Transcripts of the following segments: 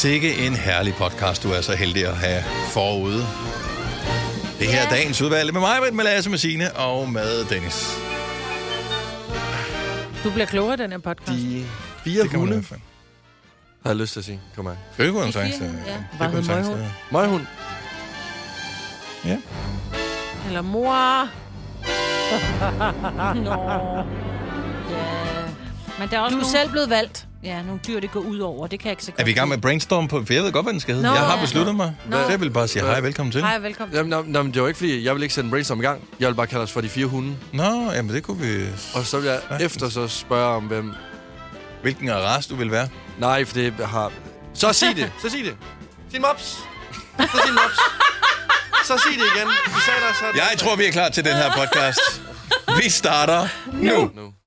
Sikke en herlig podcast, du er så heldig at have forude. Det her er dagens udvalg med mig, med Lasse, med Signe og med Dennis. Du bliver klogere den her podcast. De 4 hunde, har jeg lyst til at sige. Kom her. Det kunne han sagt. Hvad hedder møghund? Møghund. Ja. Eller mor. Nå. Ja. Men der er også Du er selv blevet valgt. Ja, nogle dyr, det går ud over. Det kan jeg ikke så godt. Er vi i gang med brainstorm på? For jeg ved godt, hvad den skal hedde. Jeg har besluttet mig. Så jeg vil bare sige hej, velkommen til. Hej, velkommen. Jamen, det var ikke fordi, jeg vil ikke sætte en brainstorm i gang. Jeg vil bare kalde os for de 4 hunde. Nå, jamen det kunne vi... Og så vil jeg efter så spørge om, hvem... Hvilken race du vil være? Nej, for det har... Så sig det. Så sig det. Sig en mops. Så sig en mops. Så sig det igen. Vi sagde der, så... Jeg tror, vi er klar til den her podcast. Vi starter nu.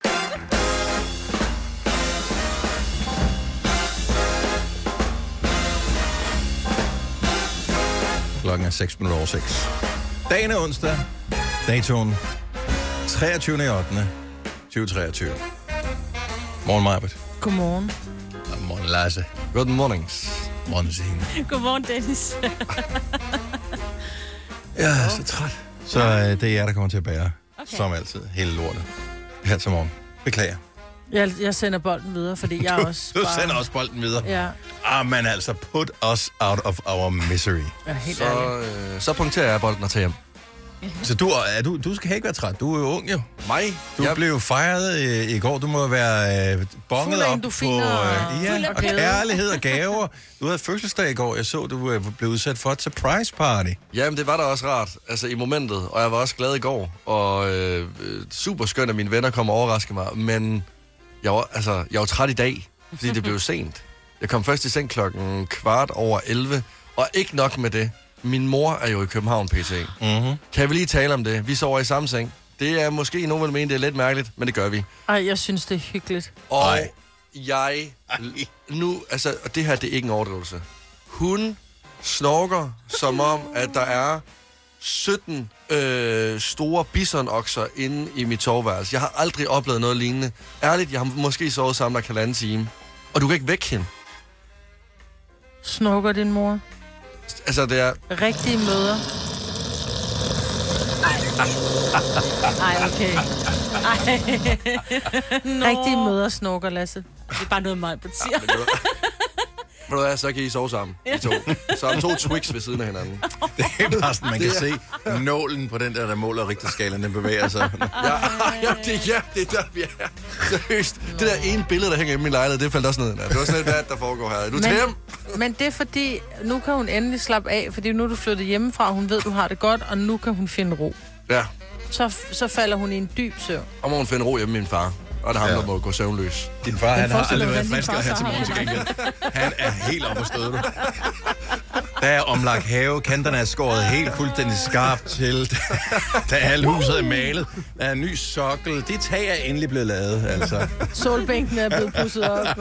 Klokken er 6:06. Dagen er onsdag. Datoen 23.8.2023. Morgen, Majbert. Godmorgen. Og morgen, Lasse. Good mornings. Morgen, Signe. Godmorgen, Dennis. Jeg er så træt. Så det er jer, der kommer til at bære. Okay. Som altid. Hele lortet. Her til morgen. Beklager. Jeg sender bolden videre, fordi jeg også Du sender også bolden videre. Ja. Men altså, put us out of our misery. Ja, helt ærligt. Så punkterer jeg bolden og tager hjem. Så du skal ikke være træt. Du er jo ung, jo. Mig? Du blev fejret i går. Du må være bonget op på og kærlighed og gaver. Du havde fødselsdag i går. Jeg så, du blev udsat for et surprise party. Jamen, det var da også rart. Altså, i momentet. Og jeg var også glad i går. Og super skønt, at mine venner kom og overraskede mig. Men jeg var træt i dag, fordi det blev sent. Jeg kom først i seng 11:15. Og ikke nok med det. Min mor er jo i København, PC. Mm-hmm. Kan vi lige tale om det? Vi sover i samme seng. Det er måske, nogen vil mene, det er lidt mærkeligt, men det gør vi. Ej, jeg synes, det er hyggeligt. Og nu, altså, det her, det er ikke en overdrivelse. Hun snorker, som om, at der er 17 store bisonokser inde i mit soveværelse. Jeg har aldrig oplevet noget lignende. Ærligt, jeg har måske sovet sammen der 1,5 time. Og du kan ikke vække hende. Snorker din mor? Altså, det er... Rigtige møder. Ej, okay. Rigtige møder snorker, Lasse. Det er bare noget, mig siger. Ved du hvad, så kan I sove sammen, de to. Så har to Twix ved siden af hinanden. Det er bare sådan, man kan se nålen på den der måler rigtigskalaen, den bevæger sig. Det er der, vi er. Seriøst. Det der ene billede, der hænger i min lejlighed, det faldt også ned. Det var sådan lidt, hvad der foregår her. Du tager hjem. Men det er fordi, nu kan hun endelig slappe af, fordi nu er du flyttet hjemmefra, hun ved, du har det godt, og nu kan hun finde ro. Ja. Så falder hun i en dyb søvn. Og må hun finde ro hjemme med min far. Og det er ham, der må gå søvnløs. Din far, han har aldrig været friskere her til morgen til gengæld. Han er helt oppe at støde, du. Der er omlagt have, kanterne er skåret helt fuldstændig skarpt til. Der er alle huset er malet. Der er en ny sokkel. Det tag er endelig blevet lavet, altså. Solbænken er blevet pusset op.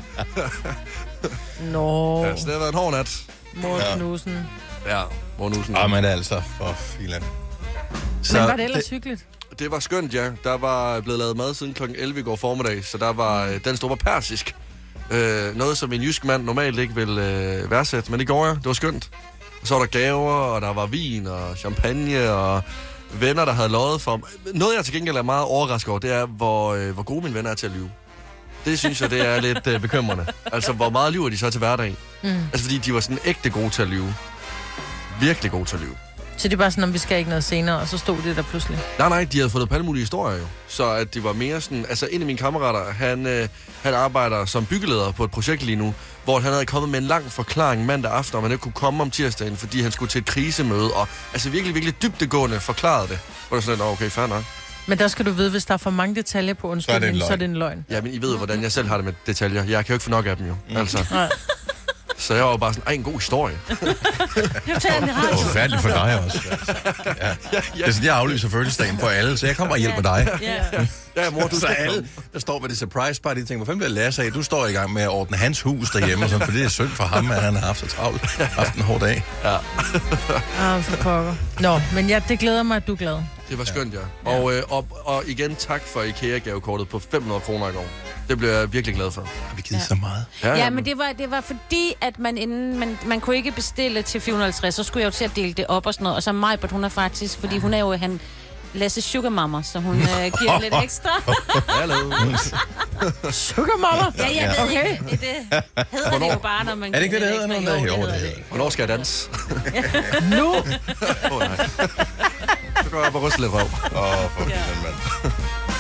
Nå. Ja, så det har været en hård nat. Morknusen. Ja, morknusen. Men altså, for filan. Men var det ellers hyggeligt? Det var skønt, ja. Der var blevet lavet mad siden kl. 11 i går formiddag, så der var den store persisk. Noget, som en jysk mand normalt ikke vil værdsætte, men det går jeg. Det var skønt. Og så var der gaver, og der var vin og champagne, og venner, der havde løjet for... Noget, jeg til gengæld er meget overrasket over, det er, hvor gode mine venner er til at lyve. Det synes jeg, det er lidt bekymrende. Altså, hvor meget lyver de så til hverdag? Altså, fordi de var sådan ægte gode til at lyve. Virkelig gode til at lyve. Så det er bare sådan, om vi skal ikke noget senere, og så stod det der pludselig? Nej, de havde fået på alle mulige historier jo. Så at det var mere sådan... Altså, en af mine kammerater, han arbejder som byggeleder på et projekt lige nu, hvor han havde kommet med en lang forklaring mandag aften, om han ikke kunne komme om tirsdagen, fordi han skulle til et krisemøde, og altså virkelig, virkelig dybdegående forklarede det. Hvor det sådan, okay, fair nok. Men der skal du vide, hvis der er for mange detaljer på undskyldningen, så er det en løgn. Ja, men I ved, hvordan jeg selv har det med detaljer. Jeg kan jo ikke få nok af dem jo. Altså. Nej. Så jeg var bare sådan, en god historie. Det er forfærdeligt for dig også. Ja. Det er sådan, jeg aflyser fødselsdagen for alle, så jeg kommer og hjælper dig. Ja, mor, du Så alle, der står med det surprise party, tænker, hvor fanden bliver Lasse af? Du står i gang med at ordne hans hus derhjemme, sådan, for det er synd for ham, at han har haft så travlt. Haft en hård dag. Ja. For pokker. Nå, men ja, det glæder mig, at du er glad. Det var skønt, ja. Og igen, tak for IKEA-gavekortet på 500 kroner i går. Det bliver jeg virkelig glad for. Har vi givet så meget? Ja, men det var fordi, at man kunne ikke bestille til 450, så skulle jeg jo til at dele det op og sådan noget. Og så Majbert, hun er faktisk, fordi hun er jo Lasse Sugar Mama, så hun giver lidt ekstra. Hallo. Sugar Mama? Ja, okay. Det hedder det jo bare, når man... Er det ikke det, det hedder? Jo, det hedder det. Hvornår skal jeg danse? Nu? Nej. Så går jeg på ryste lidt røv. For den mand.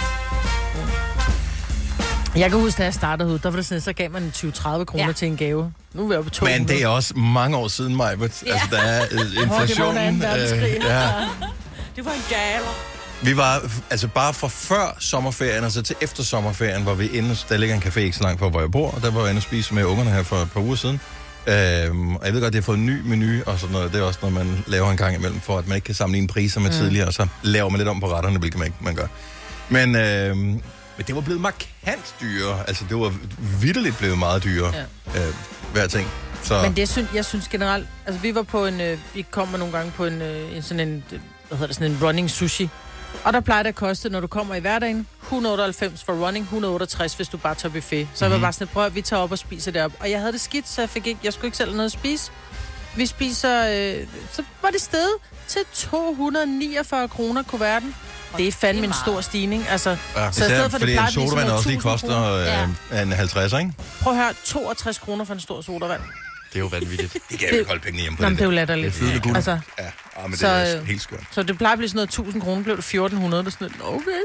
Jeg kan huske, da jeg startede ud, der var det sådan, så gav man 20-30 kroner til en gave. Nu er vi oppe på 200. Men det er også mange år siden, Majbert. Ja. Altså, der er inflationen. Det var en gave. Vi var, altså bare fra før sommerferien, og så til efter sommerferien, var vi inde, der ligger en café ikke så langt fra, hvor jeg bor, og der var jeg inde og spise med ungerne her for et par uger siden. Og jeg ved godt, de har fået en ny menu og sådan noget. Det er også noget, man laver en gang imellem, for at man ikke kan sammenligne priser med tidligere, og så laver man lidt om på retterne, hvilket man gør. Men det var blevet markant dyrere. Altså, det var vitterligt blevet meget dyrere, hver ting. Så... Men jeg synes generelt, altså vi var på vi kommer nogle gange på en running sushi. Og der plejer det at koste, når du kommer i hverdagen, 198 for running, 168, hvis du bare tager buffet. Så jeg var bare sådan, prøv at vi tager op og spiser derop. Og jeg havde det skidt, så jeg skulle ikke selv have noget at spise. Vi spiser, så var det steget til 249 kroner kuverten. Det er fandme en stor stigning. Altså, ja. Så i stedet for, fordi en sodavand også lige koster en 50, ikke? Prøv at høre, 62 kroner for en stor sodavand. Det er jo vanvittigt. Det kan jeg ikke holde pengene hjemme på. Jamen, det er jo latterligt. Det er flydende guld. Altså, men det er helt skørt. Så det plejer at blive sådan noget 1000 kroner, blev det 1400, og sådan lidt, okay.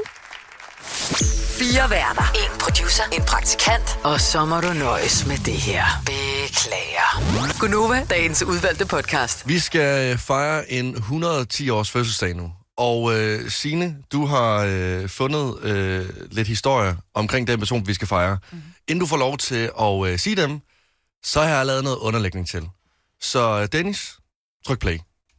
4 værter, 1 producer, en praktikant, og så må du nøjes med det her. Beklager. Gunova, dagens udvalgte podcast. Vi skal fejre en 110-års fødselsdag nu. Og Signe, du har fundet lidt historier omkring den person, vi skal fejre. Inden du får lov til at sige dem, så har jeg lavet noget underlægning til. Så Dennis, tryk play.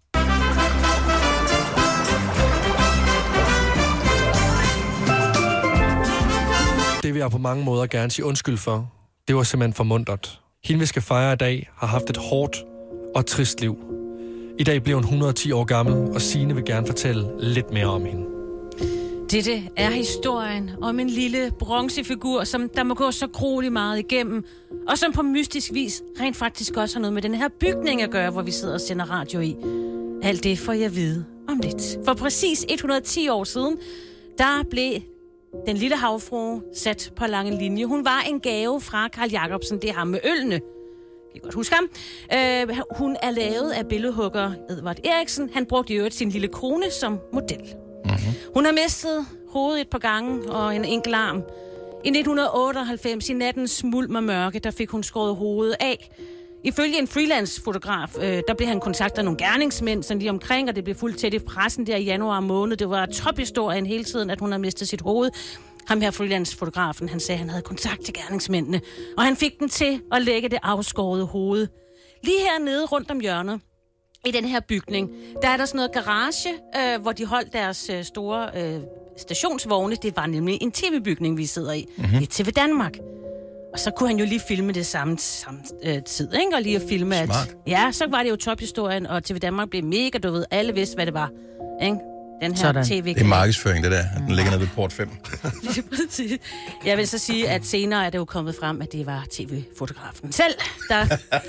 Det vil jeg på mange måder gerne sige undskyld for. Det var simpelthen for muntert. Hende, vi skal fejre i dag, har haft et hårdt og trist liv. I dag bliver hun 110 år gammel, og Signe vil gerne fortælle lidt mere om hende. Dette er historien om en lille bronzefigur, som der må gå så grueligt meget igennem, og som på mystisk vis rent faktisk også har noget med den her bygning at gøre, hvor vi sidder og sender radio i. Alt det får jeg vide om lidt. For præcis 110 år siden, der blev den lille havfrue sat på lange linje. Hun var en gave fra Carl Jacobsen, det er ham med ølene. Jeg kan godt huske ham. Hun er lavet af billedhugger Edvard Eriksen. Han brugte i øvrigt sin lille kone som model. Hun har mistet hovedet et par gange og en enkelt arm. I 1998, i nattens mulm og mørke, der fik hun skåret hovedet af. Ifølge en freelance-fotograf, der blev han kontaktet af nogle gerningsmænd sådan lige omkring, og det blev fuldt tæt i pressen der i januar måned. Det var tophistorien hele tiden, at hun havde mistet sit hoved. Ham her freelance-fotografen, han sagde, at han havde kontakt til gerningsmændene, og han fik den til at lægge det afskårede hoved. Lige hernede rundt om hjørnet, i den her bygning, der er der sådan noget garage, hvor de holdt deres store stationsvogne. Det var nemlig en tv-bygning, vi sidder i. I TV Danmark. Og så kunne han jo lige filme det samme tid, ikke? Og lige at filme, at... Ja, så var det jo tophistorien, og TV Danmark blev mega, du ved, alle vidste, hvad det var, ikke? Den her tv-kanal. Det er markedsføring, det der. Den ligger nede ved port 5. Jeg vil så sige, at senere er det jo kommet frem, at det var tv-fotografen selv, der...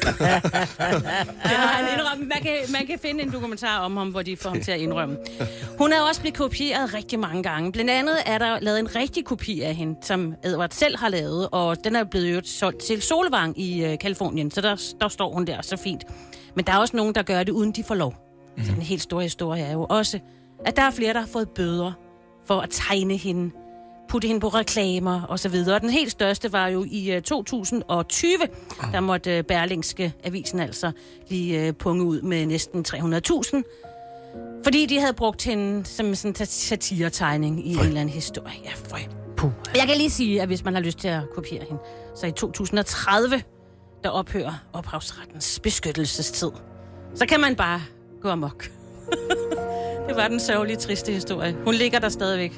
Man kan finde en dokumentar om ham, hvor de får ham til at indrømme. Hun er også blevet kopieret rigtig mange gange. Blandt andet er der lavet en rigtig kopi af hende, som Edvard selv har lavet, og den er blevet solgt til Solvang i Kalifornien, så der står hun der så fint. Men der er også nogen, der gør det, uden de får lov. Så den helt store historie er jo også, at der er flere, der har fået bøder for at tegne hende, putte hende på reklamer og så videre. Og den helt største var jo i 2020, der måtte Berlingske Avisen altså lige punge ud med næsten 300.000, fordi de havde brugt hende som sådan en satiretegning i en eller anden historie. Ja, jeg kan lige sige, at hvis man har lyst til at kopiere hende, så i 2030, der ophører ophavsrettens beskyttelsestid. Så kan man bare gå amok. Det var den sørgelige, triste historie. Hun ligger der stadigvæk.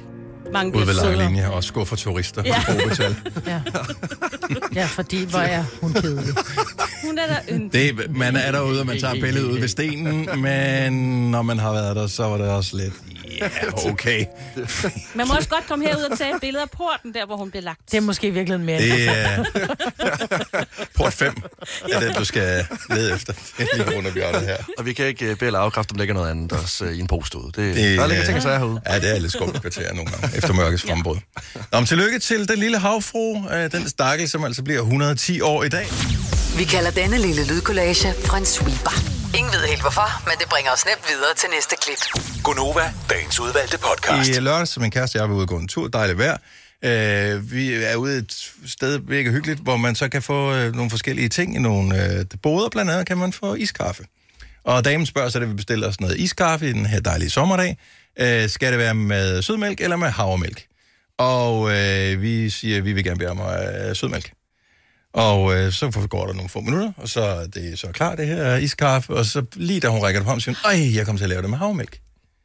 Mange ude ved bliver sødere. Langelinje og skuffer turister på Robetal. Ja, fordi hvor er hun kedelig. Hun er der yndig. Man er derude, og man tager billedet ud ved stenen, men når man har været der, så var det også lidt, okay. Man må også godt komme herud og tage et billede af porten, der hvor hun blev lagt. Det er måske virkelig mere. Det er port 5, er det, du skal lede efter. Det er lige rundt om hjørnet her. Og vi kan ikke bede eller afkræfte, om der ligger noget andet også i en pose ud. Der ligger ting, så er herude. Ja, det er lidt skummelt kvarter nogle gange, efter mørkets frembrud. Nå, men tillykke til den lille havfru, den stakkel, som altså bliver 110 år i dag. Vi kalder denne lille lydkollage en sweeper. Ingen ved helt hvorfor, men det bringer os nemt videre til næste klip. Gonova, dagens udvalgte podcast. I lørdag, som min kæreste og jeg var ude og gå en tur, dejligt vejr. Vi er ude et sted, virkelig hyggeligt, hvor man så kan få nogle forskellige ting i nogle boder. Blandt andet kan man få iskaffe. Og damen spørger så, at vi bestiller os noget iskaffe i den her dejlige sommerdag. Skal det være med sødmælk eller med havremælk? Og vi siger, at vi vil gerne bede om sødmælk. Og så går der nogle få minutter, og så er det så klar, det her iskaffe. Og så lige da hun rækker det frem, siger hun, jeg kommer til at lave det med havremælk.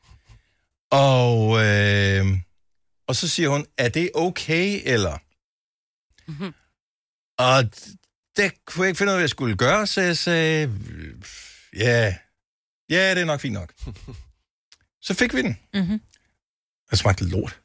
Og så siger hun, er det okay, eller? Mm-hmm. Og det kunne jeg ikke finde ud af, hvad jeg skulle gøre, så jeg sagde, ja, det er nok fint nok. Så fik vi den. Mm-hmm. Det smagte lort.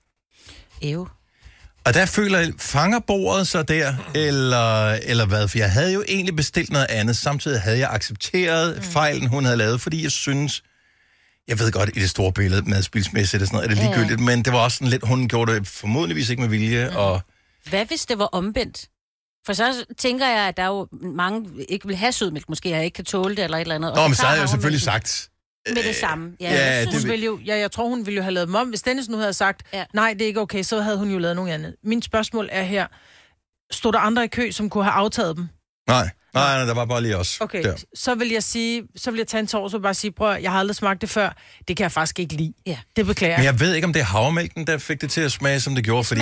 Og der føler jeg, fanger bordet så der, eller hvad? For jeg havde jo egentlig bestilt noget andet. Samtidig havde jeg accepteret fejlen, hun havde lavet, fordi jeg synes, jeg ved godt, i det store billede, madspilsmæssigt og sådan noget, er det ligegyldigt, men det var også sådan lidt, hun gjorde det formodentligvis ikke med vilje. Og Hvad hvis det var omvendt? For så tænker jeg, at der er jo mange ikke vil have sødmælk, måske jeg ikke kan tåle det eller et eller andet. Nå, men så havde jeg jo selvfølgelig sagt. Med det samme. Jeg tror, hun ville jo have lavet dem om. Hvis Dennis nu havde sagt, nej, det er ikke okay, så havde hun jo lavet noget andet. Min spørgsmål er her, stod der andre i kø, som kunne have aftaget dem? Nej, der var bare lige os. Okay, der. så vil jeg tage en tår, så bare sige, prøv, jeg har aldrig smagt det før. Det kan jeg faktisk ikke lide. Ja. Det beklager jeg. Men jeg ved ikke, om det er havremælken, der fik det til at smage, som det gjorde, fordi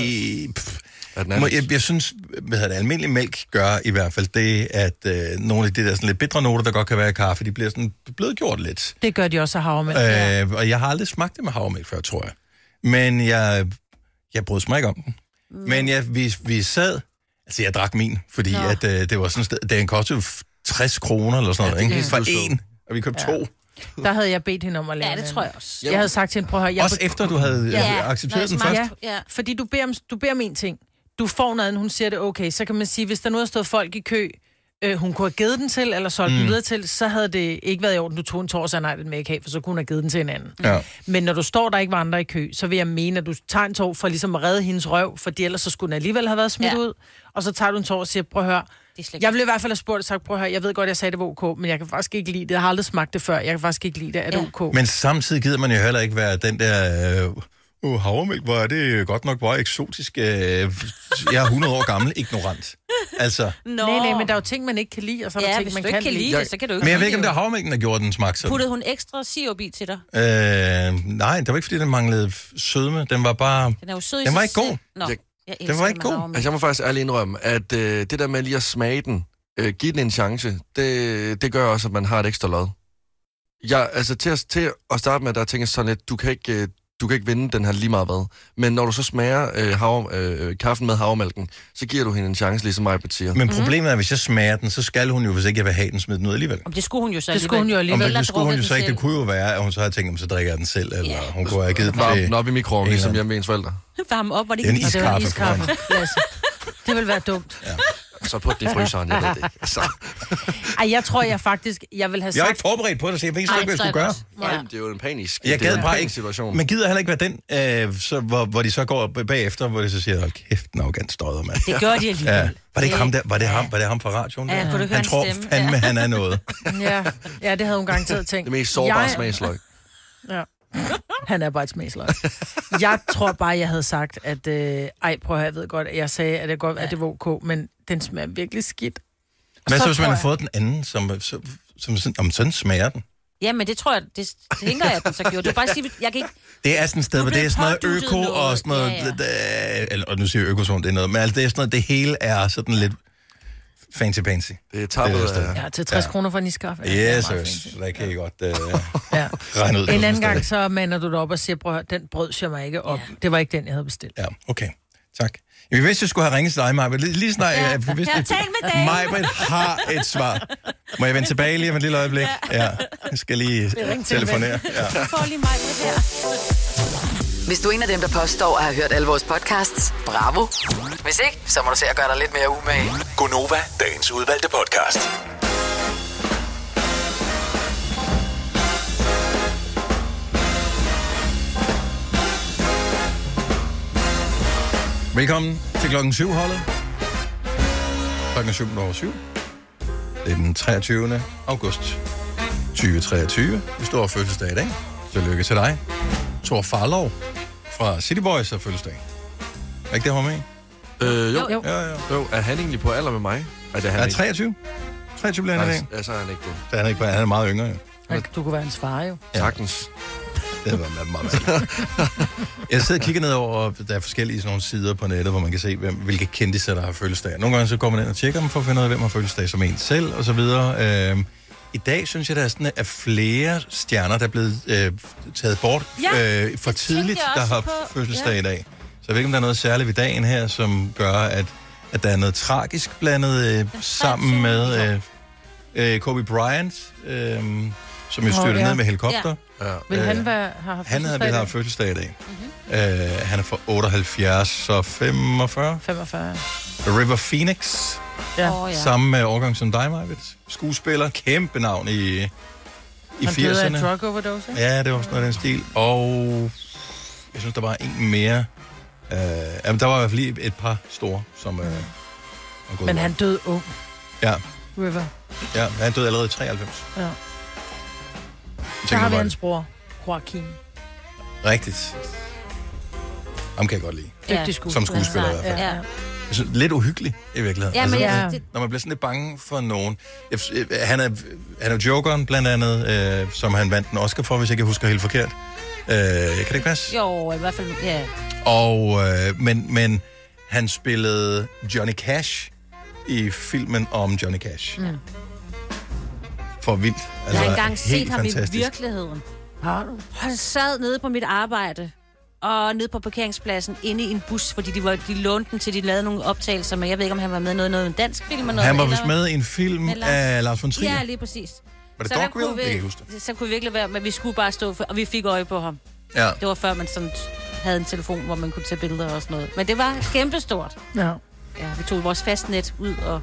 jeg synes, almindelig mælk gør i hvert fald det, at nogle af de der sådan lidt bitre noter, der godt kan være i kaffe, de bliver sådan blødgjort lidt. Det gør de også af havremælk. Og jeg har aldrig smagt det med havremælk før, tror jeg. Men jeg brød mig ikke om den. Men vi sad. Altså, jeg drak min, fordi at, det var sådan et sted, den kostede 60 kroner eller sådan noget, ikke? For en, og vi købte 2. Der havde jeg bedt hende om at lave det tror jeg også. Jeg havde sagt til hende, prøv at høre... Også efter du havde accepteret den først? Ja, fordi du beder om en ting. Du får noget, hun siger det okay. Så kan man sige, hvis der nu har stået folk i kø, hun kunne have givet den til, eller solgt den videre til, så havde det ikke været i orden, du tog en tår, og sagde, nej, den vil ikke have, for så kunne hun have givet den til en anden. Ja. Men når du står der ikke var andre i kø, så vil jeg mene, at du tager en tår for ligesom at redde hendes røv, for ellers så skulle den alligevel have været smidt ud, og så tager du en tår og siger, prøv at høre, jeg ville i hvert fald have spurgt og sagt, prøv at høre, jeg ved godt, jeg sagde det var ok, men jeg kan faktisk ikke lide det. Jeg har aldrig smagt det før, jeg kan faktisk ikke lide det, er det ok? Men samtidig gider man jo heller ikke være den der... havremælk, hvor er det godt nok bare eksotisk. Jeg er 100 år gammel, ignorant. Altså. Nej, men der er jo ting, man ikke kan lide, og så er der ting, man kan lide. Det, så kan du ikke. Men jeg ved ikke, om det er havremælken, der gjorde den smag sådan. Puttede hun ekstra sirup i til dig? Nej, det var ikke, fordi den manglede sødme. Den var bare... Den er jo sød i den var ikke god. Den var ikke god. Altså, jeg må faktisk ærligt indrømme, at det der med lige at smage den, give den en chance, det gør også, at man har et ekstra lod. Altså, til at starte med, der tænker jeg sådan lidt, du kan ikke vinde den her lige meget hvad. Men når du så smager kaffen med havremælken, så giver du hende en chance, ligesom mig siger. Men problemet er, at hvis jeg smager den, så skal hun jo, hvis ikke jeg vil have den, smide den ud alligevel. Om det skulle hun jo så alligevel. Det skulle hun jo så ikke. Det kunne jo være, at hun så havde tænkt, så drikker jeg den selv, eller hun kunne have givet den til... Varm op i mikroovnen, ligesom hjemme ved ens forældre. Varme op, var det ikke iskaffe. Det vil være dumt. Ja. Så put det i fryseren, jeg ved det ikke. Så. Jeg tror, jeg vil have sagt... Jeg er ikke forberedt på det, så jeg ved ikke, hvad jeg skulle gøre. Nej, det er jo en panisk situation. Men gider heller ikke være den, hvor de så går bagefter, hvor de så siger, kæft, en arrogant støder, mand. Det gør de alligevel. Ja. Var det ikke ham der? Var det ham fra radioen? Ja, kunne du høre han tror fandme, han er noget. Ja, det havde hun garanteret tænkt. Det mest sårbare smagsløg. Ja. Han er bare et smagsløg. Jeg tror bare, jeg havde sagt, at... prøv at høre, jeg ved godt, at jeg sagde, at det godt, at det var ok, men den smager virkelig skidt. Hvad så, hvis man har fået den anden, som sådan smager den? Ja, men det tror jeg, det tænker jeg, at den så gjorde. Det er bare sige, jeg kan ikke... Det er sådan et sted, hvor det er sådan noget øko og sådan noget... Ja. Og nu siger jeg økozone, det er noget, men altså det er sådan noget, det hele er sådan lidt fancy. Det er tappet af... Ja, til 60 kroner for en iskaffe. Yes, der kan I godt regne ud. En anden gang, så mander du det op og siger, prøv, den brød jeg mig ikke op. Ja. Det var ikke den, jeg havde bestilt. Ja, okay. Tak. Vi vidste, jeg skulle have ringet til dig, Maja. Lige snart, Ja. vi vidste, Jeg talte med Dave. Maja har et svar. Må jeg vende tilbage lige om et lille øjeblik? Ja. Jeg skal lige telefonere. Ja. Jeg får lige mig med her. Hvis du er en af dem, der påstår at have hørt alle vores podcasts, bravo. Hvis ikke, så må du se at gøre dig lidt mere umage. Gonova, dagens udvalgte podcast. Velkommen til klokken 7-holdet. Klokken er 7:07. Det er den 23. august 2023. Vi står fødselsdag i dag. Tillykke til dig. Thor Farlov fra City Boys har fødselsdag. Er ikke det, han var med? Jo. Jo, er han egentlig på alder med mig? Det er 23. 23 bliver han i dag. Ja, så er han ikke det. Så han er ikke, han er meget yngre, jo. Du kunne være hans far, jo. Ja. Sagtens. Det var meget. Jeg sidder og kigger ned over, og der er forskellige sådan nogle sider på nettet, hvor man kan se, hvilke kendte der har fødselsdag. Nogle gange så går man ind og tjekker dem for at finde ud af, hvem har fødselsdag som en selv, og så videre. I dag synes jeg, der er sådan, at flere stjerner, der er blevet taget bort for tidligt, der har fødselsdag i dag. Så jeg ved ikke, om der er noget særligt ved dagen her, som gør, at der er noget tragisk blandet sammen med Kobe Bryant, som jo styrte ned med helikopter. Ja. Vil han have fødselsdag? Han har fødselsdag i dag. Han er fra 78, så 45. 45. River Phoenix. Ja. Samme årgang som dig, Majbet. Skuespiller, kæmpe navn i 80'erne. Han døde af en drug overdose. Ja, det var sådan noget den stil. Og jeg synes, der var en mere. Der var i hvert fald lige et par store, som var gået. Men han døde ung. Ja. River. Ja, han døde allerede i 93. Ja. Så har vi hans bror, Joaquin. Rigtigt. Ham kan jeg godt lide. Dygtig skuespiller. Som skuespiller i hvert fald. Ja. Jeg synes, lidt uhyggelig i virkeligheden. Ja, men når man bliver sådan lidt bange for nogen. Han er jokeren blandt andet, som han vandt en Oscar for, hvis jeg ikke husker helt forkert. Kan det ikke passe? Jo, i hvert fald, ja. Og, men han spillede Johnny Cash i filmen om Johnny Cash. Mm. For vildt. Altså, jeg har engang set ham fantastisk. I virkeligheden. Har du? Han sad nede på mit arbejde, og nede på parkeringspladsen, inde i en bus, fordi de lånte den til, de lavede nogle optagelser, men jeg ved ikke, om han var med noget en dansk film eller noget. Han var vist med i en film af Lars von Trier. Ja, lige præcis. Var det Dogville? Det kan jeg huske. Så kunne vi virkelig være, men vi skulle bare stå, og vi fik øje på ham. Ja. Det var før man sådan havde en telefon, hvor man kunne tage billeder og sådan noget. Men det var kæmpestort. Ja. Ja, vi tog vores fastnet ud og...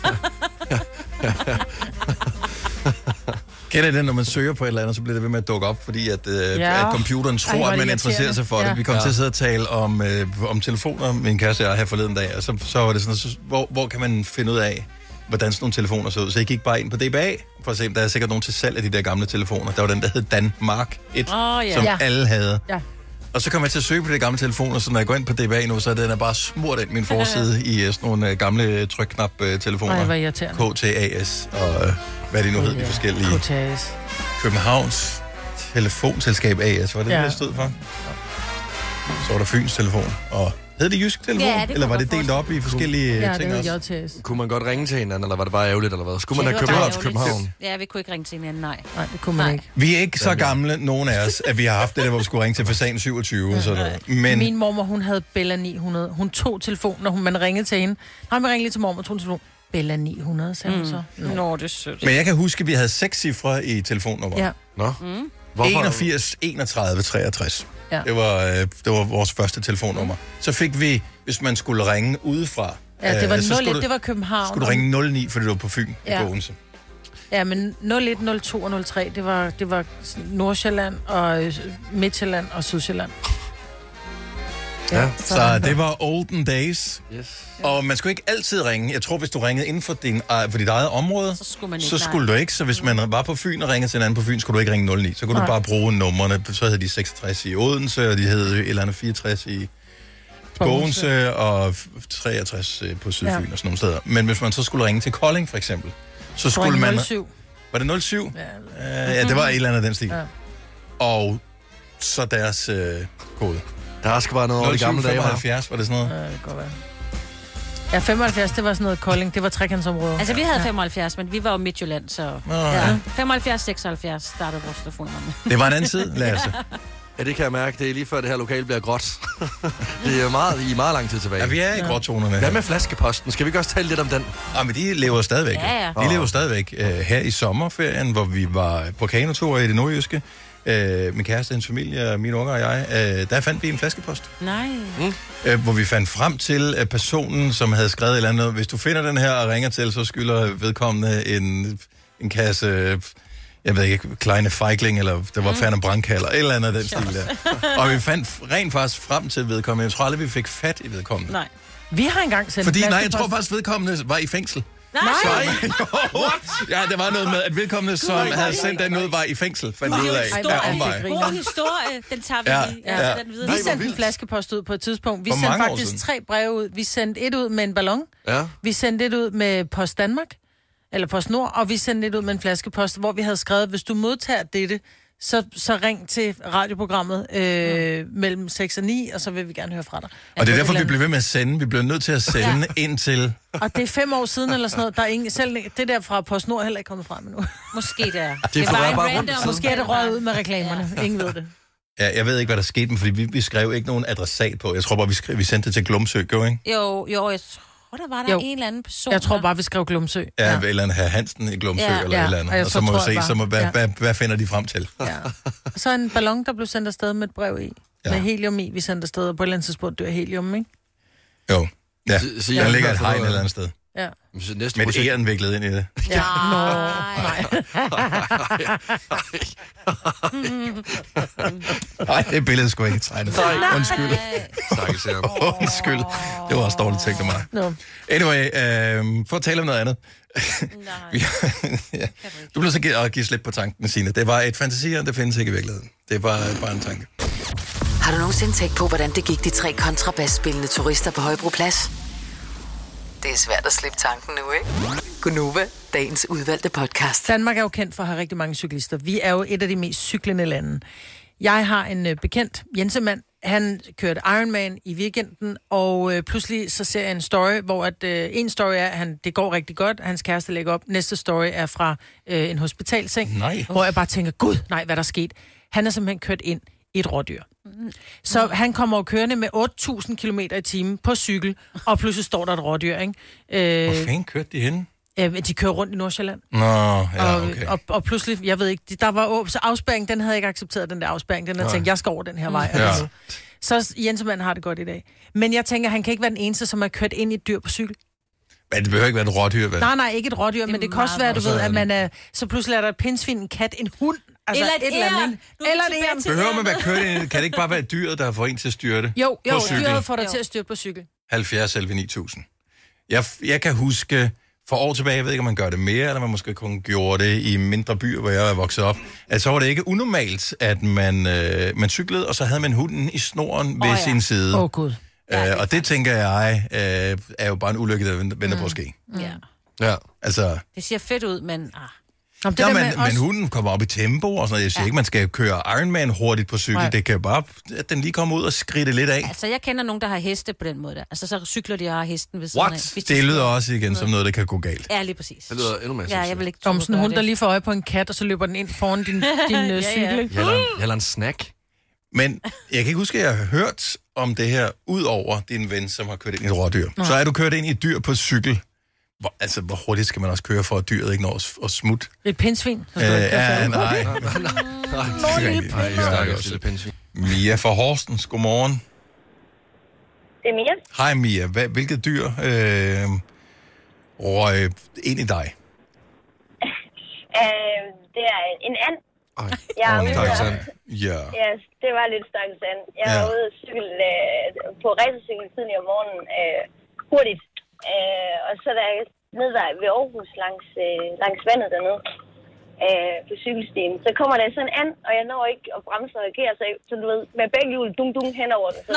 Kender I det, når man søger på et eller andet, så bliver det ved med at dukke op, fordi at computeren tror, at man interesserer sig for det. Vi kom til at sidde og tale om telefoner, min kæreste og jeg her forleden dag, og så var det sådan, hvor kan man finde ud af, hvordan sådan nogle telefoner så ud? Så jeg gik bare ind på DBA, for at se, der er sikkert nogen til salg af de der gamle telefoner. Der var den, der hed Danmark 1, som alle havde. Ja. Og så kom jeg til at søge på de gamle telefoner, så når jeg går ind på DBA nu, så er den bare smurt ind min forside i sådan nogle gamle trykknap-telefoner. Nej, hvor irriterende. KTAS og hvad de nu hed, de forskellige. KTAS. Københavns Telefonselskab AS, var det det stod for? Så var der Fyns Telefon, og hed det Jysk Telefon? Ja, eller var det delt op i forskellige ting også? Ja, det var JTS. Kunne man godt ringe til hinanden, eller var det bare ærgerligt, eller hvad? Skulle man have København til København? Ja, vi kunne ikke ringe til hinanden, nej. Nej, det kunne man ikke. Vi er ikke så gamle, nogen af os, at vi har haft det der, hvor vi skulle ringe til Fasan 27 og sådan noget. Men min mormor, hun havde Bella 900. Hun tog telefonen, når man ringede til hende. Nej, man ringede lige til mormor, tog en telefon. Bella 900, sagde hun så. Nå, det er sødt. Men jeg kan huske, at vi havde 6 cifre i telefonnummer. Ja. Nå. 81 31 63. Ja. Det var vores første telefonnummer. Så fik vi, hvis man skulle ringe udefra. Ja, det var 01, det var København. Skulle du ringe 09, fordi du var på Fyn i Bogense. Ja, men 01, 02 og 03, det var Nordsjælland og Midtjylland og Sydsjælland. Ja, så det var olden days. Yes. Og man skulle ikke altid ringe. Jeg tror, hvis du ringede inden for dit eget område, så skulle du ikke. Så hvis man var på Fyn og ringede til en anden på Fyn, skulle du ikke ringe 09. Så kunne du bare bruge numrene. Så hed de 66 i Odense, og de hed et eller andet 64 i Bogense, og 63 på Sydfyn og sådan nogle steder. Men hvis man så skulle ringe til Kolding, for eksempel, så skulle man... 07. Var det 07? Ja, det var et eller andet af den stil. Ja. Og så deres kode. Der skal bare noget over de gamle dage. 75, var det sådan noget? Ja, det kan godt være. Ja, 75, det var sådan noget Kolding. Det var trekantsområdet. Altså, vi havde 75, men vi var jo Midtjylland, så... Ja. 75-76 startede vores telefonnummer. Det var en anden tid, Lasse. Ja, det kan jeg mærke. Det er lige før det her lokale bliver gråt. Det er meget lang tid tilbage. Ja, vi er i gråtonerne. Hvad med flaskeposten? Skal vi ikke også tale lidt om den? Ja, men de lever stadigvæk. Ja. De lever stadigvæk. Her i sommerferien, hvor vi var på kanotur i det nordjyske, min kæreste, hendes familie, mine unger og jeg, der fandt vi en flaskepost. Nej. Hvor vi fandt frem til personen, som havde skrevet et eller andet. Hvis du finder den her og ringer til, så skylder vedkommende en kasse... Jeg ved ikke, Kleine Feigling, eller det var Færne Branca, eller et eller andet af den stil der. Og vi fandt rent faktisk frem til vedkommende. Jeg tror aldrig, vi fik fat i vedkommende. Nej. Vi har engang sendt Fordi, jeg tror faktisk, vedkommende var i fængsel. Nej. Ja, det var noget med, at vedkommende, som havde sendt den ud, var i fængsel. Fandt ud af. God historie, den tager vi lige. Ja. Den videre. Vi sendte en flaskepost ud på et tidspunkt. Vi Hvor sendte mange år faktisk siden? 3 breve ud. Vi sendte et ud med en ballon. Ja. Vi sendte et ud med Post Danmark, eller Post Nord, og vi sendte et ud med en flaskepost, hvor vi havde skrevet, hvis du modtager dette, så ring til radioprogrammet mellem 6 og 9, og så vil vi gerne høre fra dig. Og det er derfor, vi blev ved med at sende. Vi blev nødt til at sende ind til... Og det er 5 år siden eller sådan noget. Der er ingen, selv det der fra Post Nord heller ikke kommet frem endnu. Måske det er. Det var er en bare random. rundt. Måske er det røget ud med reklamerne. Ingen ved det. Ja, jeg ved ikke, hvad der skete, fordi vi skrev ikke nogen adressat på. Jeg tror bare, vi sendte det til Glumsø, ikke? Jo, jeg tror, der var en eller anden person. Jeg tror bare, vi skrev Glumsø. Ja, eller en herr Hansen i Glumsø, eller et eller andet. Og så må vi se, hvad finder de frem til? Ja. Og så en ballon, der blev sendt afsted med et brev i. Ja. Med helium i, vi sendte afsted, og på et eller andet tidspunkt dør helium, ikke? Jo, ja. Så Der ligger et hegn et eller andet sted. Ja. Næste Med et æren viklet ind i det. Ja. Nej. Nej, det billede skulle jeg ikke tegne. Undskyld. Undskyld. Det var også dårligt tænkt af mig. No. Anyway, for at tale om noget andet. Ja. Du blev så at give slip på tanken, Signe. Det var et fantasier, det findes ikke i virkeligheden. Det var bare en tanke. Har du nogensinde tænkt på, hvordan det gik de 3 kontrabasspillende turister på Højbroplads? Det er svært at slippe tanken nu, ikke? Gunova, dagens udvalgte podcast. Danmark er jo kendt for at have rigtig mange cyklister. Vi er jo et af de mest cyklende lande. Jeg har en bekendt, Jensemand. Han kørte Ironman i weekenden, og pludselig så ser jeg en story, hvor en story er, at det går rigtig godt, hans kæreste lægger op. Næste story er fra en hospitalseng, hvor jeg bare tænker, gud, nej, hvad der er sket. Han er simpelthen kørt ind i et rådyr. Så han kommer jo kørende med 8.000 km i timen på cykel, og pludselig står der et rådyr, ikke? Hvor fanden kørte de henne? De kører rundt i Nordsjælland. Nå, ja, okay. Og pludselig, jeg ved ikke, der var så afspærring, den havde jeg ikke accepteret, den der afspærring. Den havde tænkt, jeg skal over den her vej. Ja. Så Jensemand har det godt i dag. Men jeg tænker, han kan ikke være den eneste, som har kørt ind i et dyr på cykel. Men det behøver ikke være et rådyr, vel? Nej, ikke et rådyr, men det kan også være, du ved, at man er... Så pludselig er der et pindsvin, en kat, en hund. Altså eller et æren. Eller et æren. Behøver man være kørt ind? Kan det ikke bare være dyret, der får en til at styre det? Jo, dyret får dig til at styre på cykel. 70 11 9000. Jeg kan huske for år tilbage, jeg ved ikke, om man gør det mere, eller man måske kun gjorde det i mindre byer, hvor jeg er vokset op, at så var det ikke unormalt, at man cyklede, og så havde man hunden i snoren ved sin side. Gud. Og det tænker jeg er jo bare en ulykke, der venter på at ske. Ja. Altså, det ser fedt ud, men... men hunden kommer op i tempo og sådan noget. Jeg siger ikke, man skal køre Ironman hurtigt på cykel. Nej. Det kan jo bare, at den lige kommer ud og skridte lidt af. Altså, jeg kender nogen, der har heste på den måde der. Altså, så cykler de og har hesten ved siden af. Det lyder også igen som noget, der kan gå galt. Ja, lige præcis. Det lyder endnu mere. Ja, jeg vil ikke om sådan en hund, der lige får øje på en kat, og så løber den ind foran din cykel. Eller en snack. Men jeg kan ikke huske, at jeg har hørt om det her, ud over din ven, som har kørt ind i et rådyr. Så er du kørt ind i et dyr på cykel. Hvor hurtigt skal man også køre, for at dyret ikke når at smutte? Et pindsvin? Nej. Mia fra Horsens, godmorgen. Det er Mia. Hej Mia, hvilket dyr røg ind i dig? Det er en and. Ja. Ja, det var lidt stakkels and. Jeg var ude at cykle på racercykel tidligere om morgenen hurtigt. Og så der ned ved Aarhus langs vandet dernede på cykelstien, så kommer der sådan en and, og jeg når ikke at bremse og reagere, så du ved, med begge hjul dung henover den.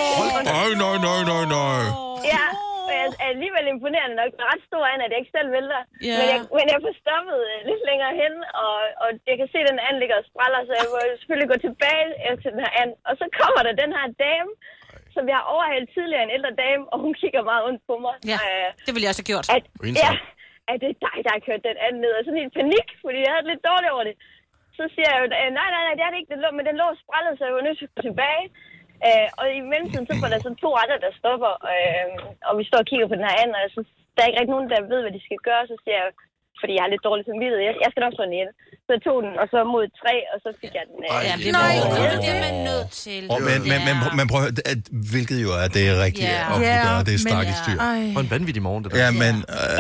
Nej. Ja, og jeg er alligevel imponerende nok. Det er ret stor and, at jeg ikke selv vælter. Yeah. Men jeg får stoppet lidt længere hen, og jeg kan se, at den and ligger og spræller, så jeg må selvfølgelig gå tilbage til den her and. Og så kommer der den her dame Så vi har overhældt tidligere en ældre dame, og hun kigger meget ondt på mig. Ja, det ville jeg også have gjort. At det er dig, der har kørt den anden ned. Og sådan en panik, fordi jeg havde lidt dårligt over det. Så siger jeg jo, nej, det er det ikke. Men den lå sprællet, så jeg var nødt til at gå tilbage. Og i mellemtiden, så var der sådan 2 andre, der stopper. Og vi står og kigger på den her anden, og jeg synes, der er ikke rigtig nogen, der ved, hvad de skal gøre. Så siger jeg, fordi jeg har lidt dårligt samvittighed, jeg skal nok slå den ihjel. Så jeg tog den, og så mod 3, og så fik jeg den. Det er man nødt til. Men prøv at høre, hvilket jo er det rigtige at gøre, det er stakkels dyr. Og en vanvittig morgen, det der. Ja, men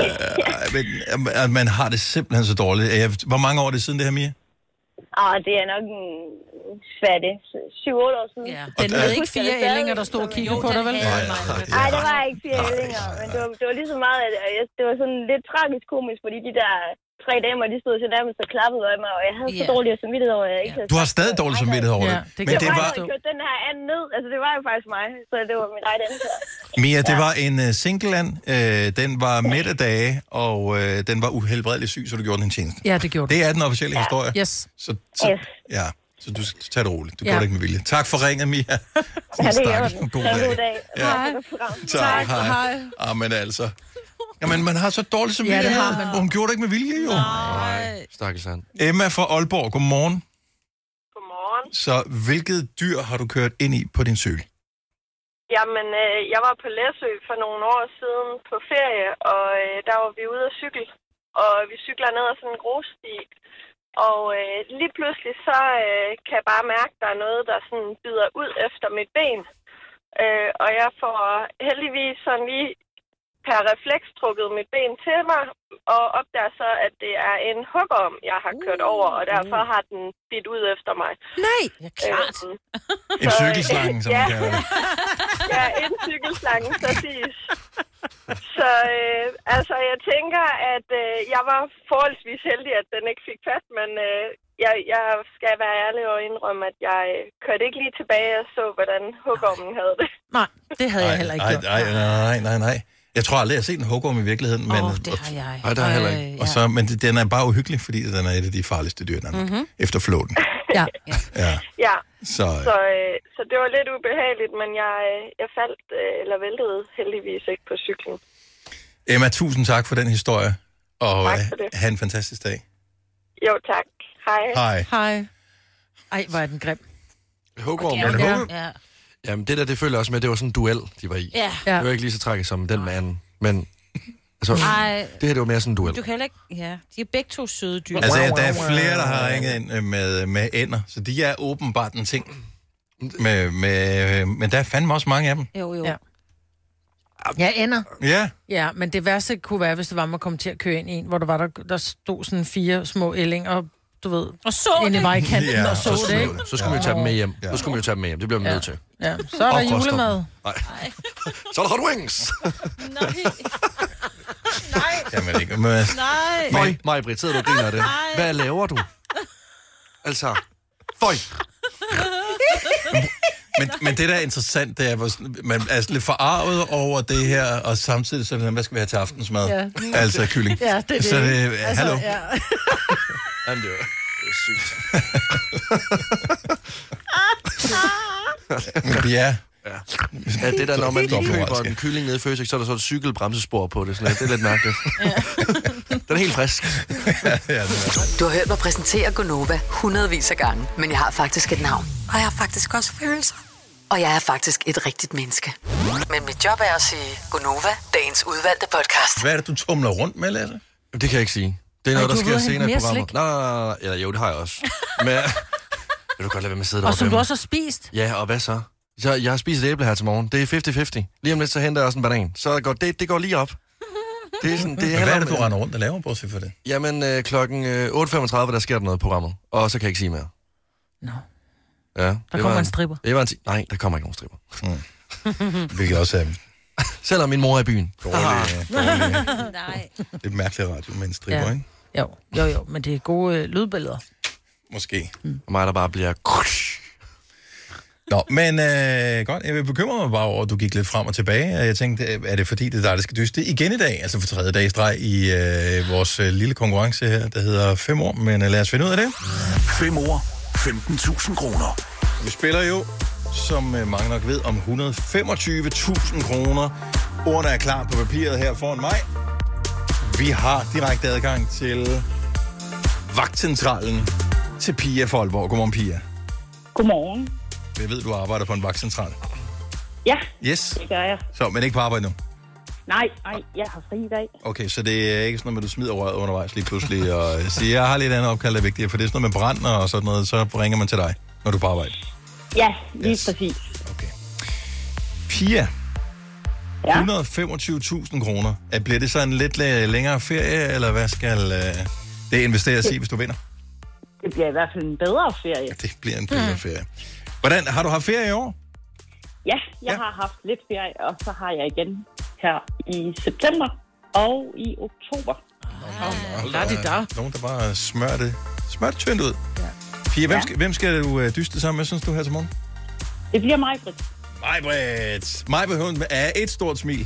man har det simpelthen så dårligt. Hvor mange år er det siden det her, Mia? Det er nok hvad er det? 7-8 år siden. Ja. Den havde ikke 4 ællinger, der stod og kiggede på dig, vel? Nej, det var ikke 4 ællinger, men det var lige så meget, at det var sådan lidt tragisk komisk, fordi de der 3 damer, de stod så nærmest og klappede af mig, og jeg havde så dårlig samvittighed over, at jeg ikke havde... Du har stadig dårlig samvittighed over det. Men det var... Jeg kørte den her anden ned, altså det var jo faktisk mig, så det var mit eget ansvar. Mia, det var en single-and. Den var midt af dage, og den var uhelbredeligt syg, så du gjorde den en tjeneste. Ja, det gjorde du. Det er den officielle historie. Yes. Ja, så du skal tage det roligt. Du går det ikke med vilje. Tak for ringet, Mia. Ja, det er jo. God dag. Hej. Tak, hej. Men altså... Jamen, man har så dårligt som vilje. Og hun gjorde det ikke med vilje, jo. Nej. Stakkels han. Emma fra Aalborg, godmorgen. Godmorgen. Så hvilket dyr har du kørt ind i på din cykel? Jamen, jeg var på Læsø for nogle år siden på ferie, og der var vi ude at cykle. Og vi cykler ned ad sådan en grussti. Og lige pludselig så kan jeg bare mærke, at der er noget, der sådan bider ud efter mit ben. Og jeg får heldigvis sådan lige per refleks trukket mit ben til mig, og opdager så, at det er en hugorm, jeg har kørt over, og derfor har den bidt ud efter mig. Nej, ja, klart. En cykelslange, som man kalder det. Ja, en cykelslange, præcis. Så altså, jeg tænker, at jeg var forholdsvis heldig, at den ikke fik fat, men jeg skal være ærlig og indrømme, at jeg kørte ikke lige tilbage og så, hvordan hugormen havde det. Nej, det havde jeg heller ikke gjort. Nej. Jeg tror aldrig, jeg har set en hugorm i virkeligheden. Men, det har jeg. Nej, det har jeg heller ikke. Og så, men den er bare uhyggelig, fordi den er et af de farligste dyr, efter flåten. Ja. Så det var lidt ubehageligt, men jeg faldt eller væltede heldigvis ikke på cyklen. Emma, tusind tak for den historie, og have en fantastisk dag. Jo, tak. Hej. Ej, hvor er den grim. Hugorm. Jamen, det følger også med, det var sådan en duel, de var i. Ja. Det var ikke lige så tragisk som den med anden, men altså, det her, det var mere sådan en duel. Du kan heller ikke... Ja, de er begge to søde dyr. Altså, der er flere, der har ringet ind med ænder, så de er åbenbart en ting. Men der er fandme også mange af dem. Jo. Ja, ender. Ja. Ja, men det værste kunne være, hvis det var, man kom til at køre ind i en, hvor der stod sådan 4 små ællinger, du ved, og så inde i vejkanten og så det, ikke? Så skulle vi jo tage dem med hjem. Det bliver vi nødt til. Ja, så er der julemad. Nej. Så er der hot wings. Nej. Jamen ikke. Nej. Maj-Brit, sidder du og griner af det? Hvad laver du? Altså, føj. Men det, der er interessant, det er, at man er lidt forarvet over det her, og samtidig sådan, hvad skal vi have til aftensmad? Ja. Altså kylling. Ja, det er det. Så det hallo. Ja. Jamen, det er sygt. Ja. Ja, det der, når man lige køber en kylling nede i Føtex, så er der så et cykelbremsespor på det. Sådan, det er lidt mærkeligt. Den er helt frisk. Du har hørt mig præsentere Gonova hundredvis af gange, men jeg har faktisk et navn. Og jeg har faktisk også følelser. Og jeg er faktisk et rigtigt menneske. Men mit job er at sige Gonova, dagens udvalgte podcast. Hvad er det, du tumler rundt med, Lasse? Det kan jeg ikke sige. Det er noget, der sker senere i programmet. Nej. Ja, jo, det har jeg også. Men vil du godt lade være med at sidde der og som du også har spist? Ja, og hvad så? Jeg har spist et æble her til morgen. Det er 50-50. Lige om lidt, så henter jeg også en banan. Så går det går lige op. Det er sådan, hvad er det, du render rundt og laver, bortset for det? Jamen, klokken 8.35, der sker der noget på programmet. Og så kan jeg ikke sige mere. Nå. Ja, der kommer en stripper. Nej, der kommer ikke nogen stripper. Hvilket også er... Selvom min mor er i byen. Nej. Det er et mærkeligt radio med en stripper, ikke? Jo, men det er gode lydbilleder. Måske. Og mig, der bare bliver... Nå, men godt. Jeg vil bekymre mig bare over, at du gik lidt frem og tilbage. Jeg tænkte, er det fordi, det er dig, der skal dyste igen i dag? Altså for 3. dag i streg i vores lille konkurrence her, der hedder 5 år. Men lad os finde ud af det. 5 år, 15.000 kroner. Vi spiller jo som mange nok ved, om 125.000 kroner. Ordene er klar på papiret her foran mig. Vi har direkte adgang til vagtcentralen til Pia fra Aalborg. Godmorgen, Pia. Godmorgen. Jeg ved, du arbejder på en vagtcentral. Ja, yes. Det gør jeg. Så, men ikke på arbejde nu? Nej, jeg har fri i dag. Okay, så det er ikke sådan noget med, at du smider røret undervejs lige pludselig og siger, jeg har lidt andet opkald, der er vigtigere, for det er sådan noget med brand og sådan noget, så ringer man til dig, når du er på arbejde. Ja, lige præcis. Okay. Pia, 125.000 kroner. Bliver det så en lidt længere ferie, eller hvad skal det investeres i, hvis du vinder? Det bliver i hvert fald en bedre ferie. Ja, det bliver en bedre ferie. Hvordan, har du haft ferie i år? Ja, jeg har haft lidt ferie, og så har jeg igen her i september og i oktober. Nogen, der bare smører det tyndt ud. Ja. Pia, hvem skal du dyste sammen med, synes du, her til morgen? Det bliver Maj-Brit. Maj-Brit, hun er et stort smil.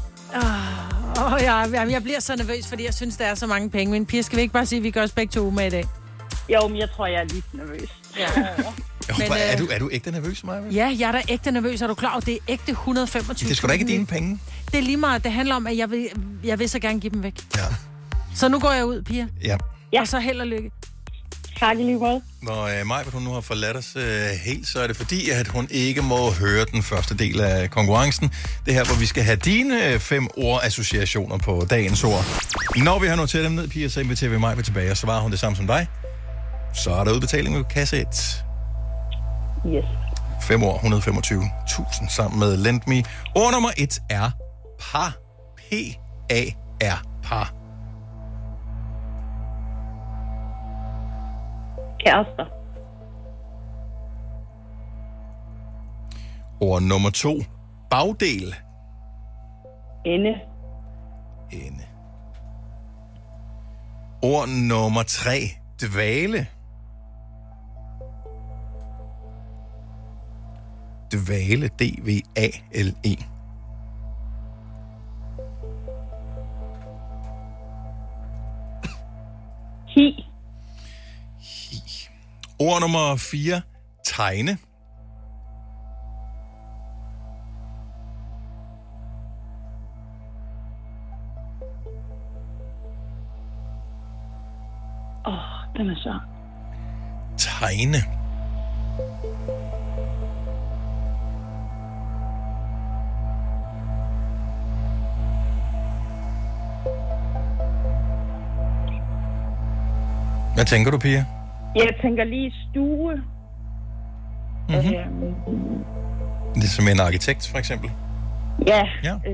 Jeg bliver så nervøs, fordi jeg synes, der er så mange penge. Men Pia, skal vi ikke bare sige, at vi gør os begge to med i dag? Jo, men jeg tror, jeg er lidt nervøs. Ja. Men, er du ægte nervøs, Maja? Ja, jeg er da ægte nervøs. Er du klar? Det er ægte 125. Det skal da ikke dine penge. Det er lige meget. Det handler om, at jeg vil så gerne give dem væk. Ja. Så nu går jeg ud, Pia. Ja. Og så held og lykke. Tak i lige måde. Når Maja, hun nu har forladt os helt, så er det fordi, at hun ikke må høre den første del af konkurrencen. Det her, hvor vi skal have dine 5 ordassociationer på dagens ord. Når vi har noteret dem ned, Pia, så inviterer vi Maja tilbage, og svarer hun det samme som dig. Så er der udbetaling med kasse 1. Yes. 5 år, 125.000 sammen med Lend Me. Ord nummer 1 er par. P-A-R. Par. Kærester. Ord nummer 2. Bagdel. Ende. Ord nummer 3. Dvale. Dvale. D-V-A-L-E. Hi. Ord nummer 4. Tegne. Den er så. Tegne. Hvad tænker du, Pia? Jeg tænker lige stue. Det er som en arkitekt, for eksempel. Ja.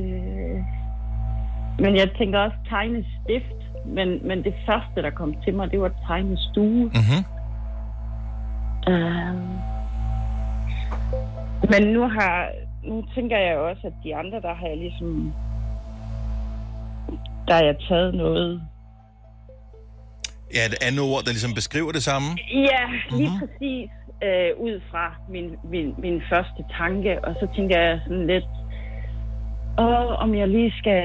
Men jeg tænker også tegnestift. Men det første, der kom til mig, det var tegnestue. Men nu tænker jeg også, at de andre, der har jeg ligesom... Der har jeg taget noget... Ja, et andet ord, der ligesom beskriver det samme? Ja, lige præcis. Ud fra min første tanke. Og så tænker jeg sådan lidt... om jeg lige skal...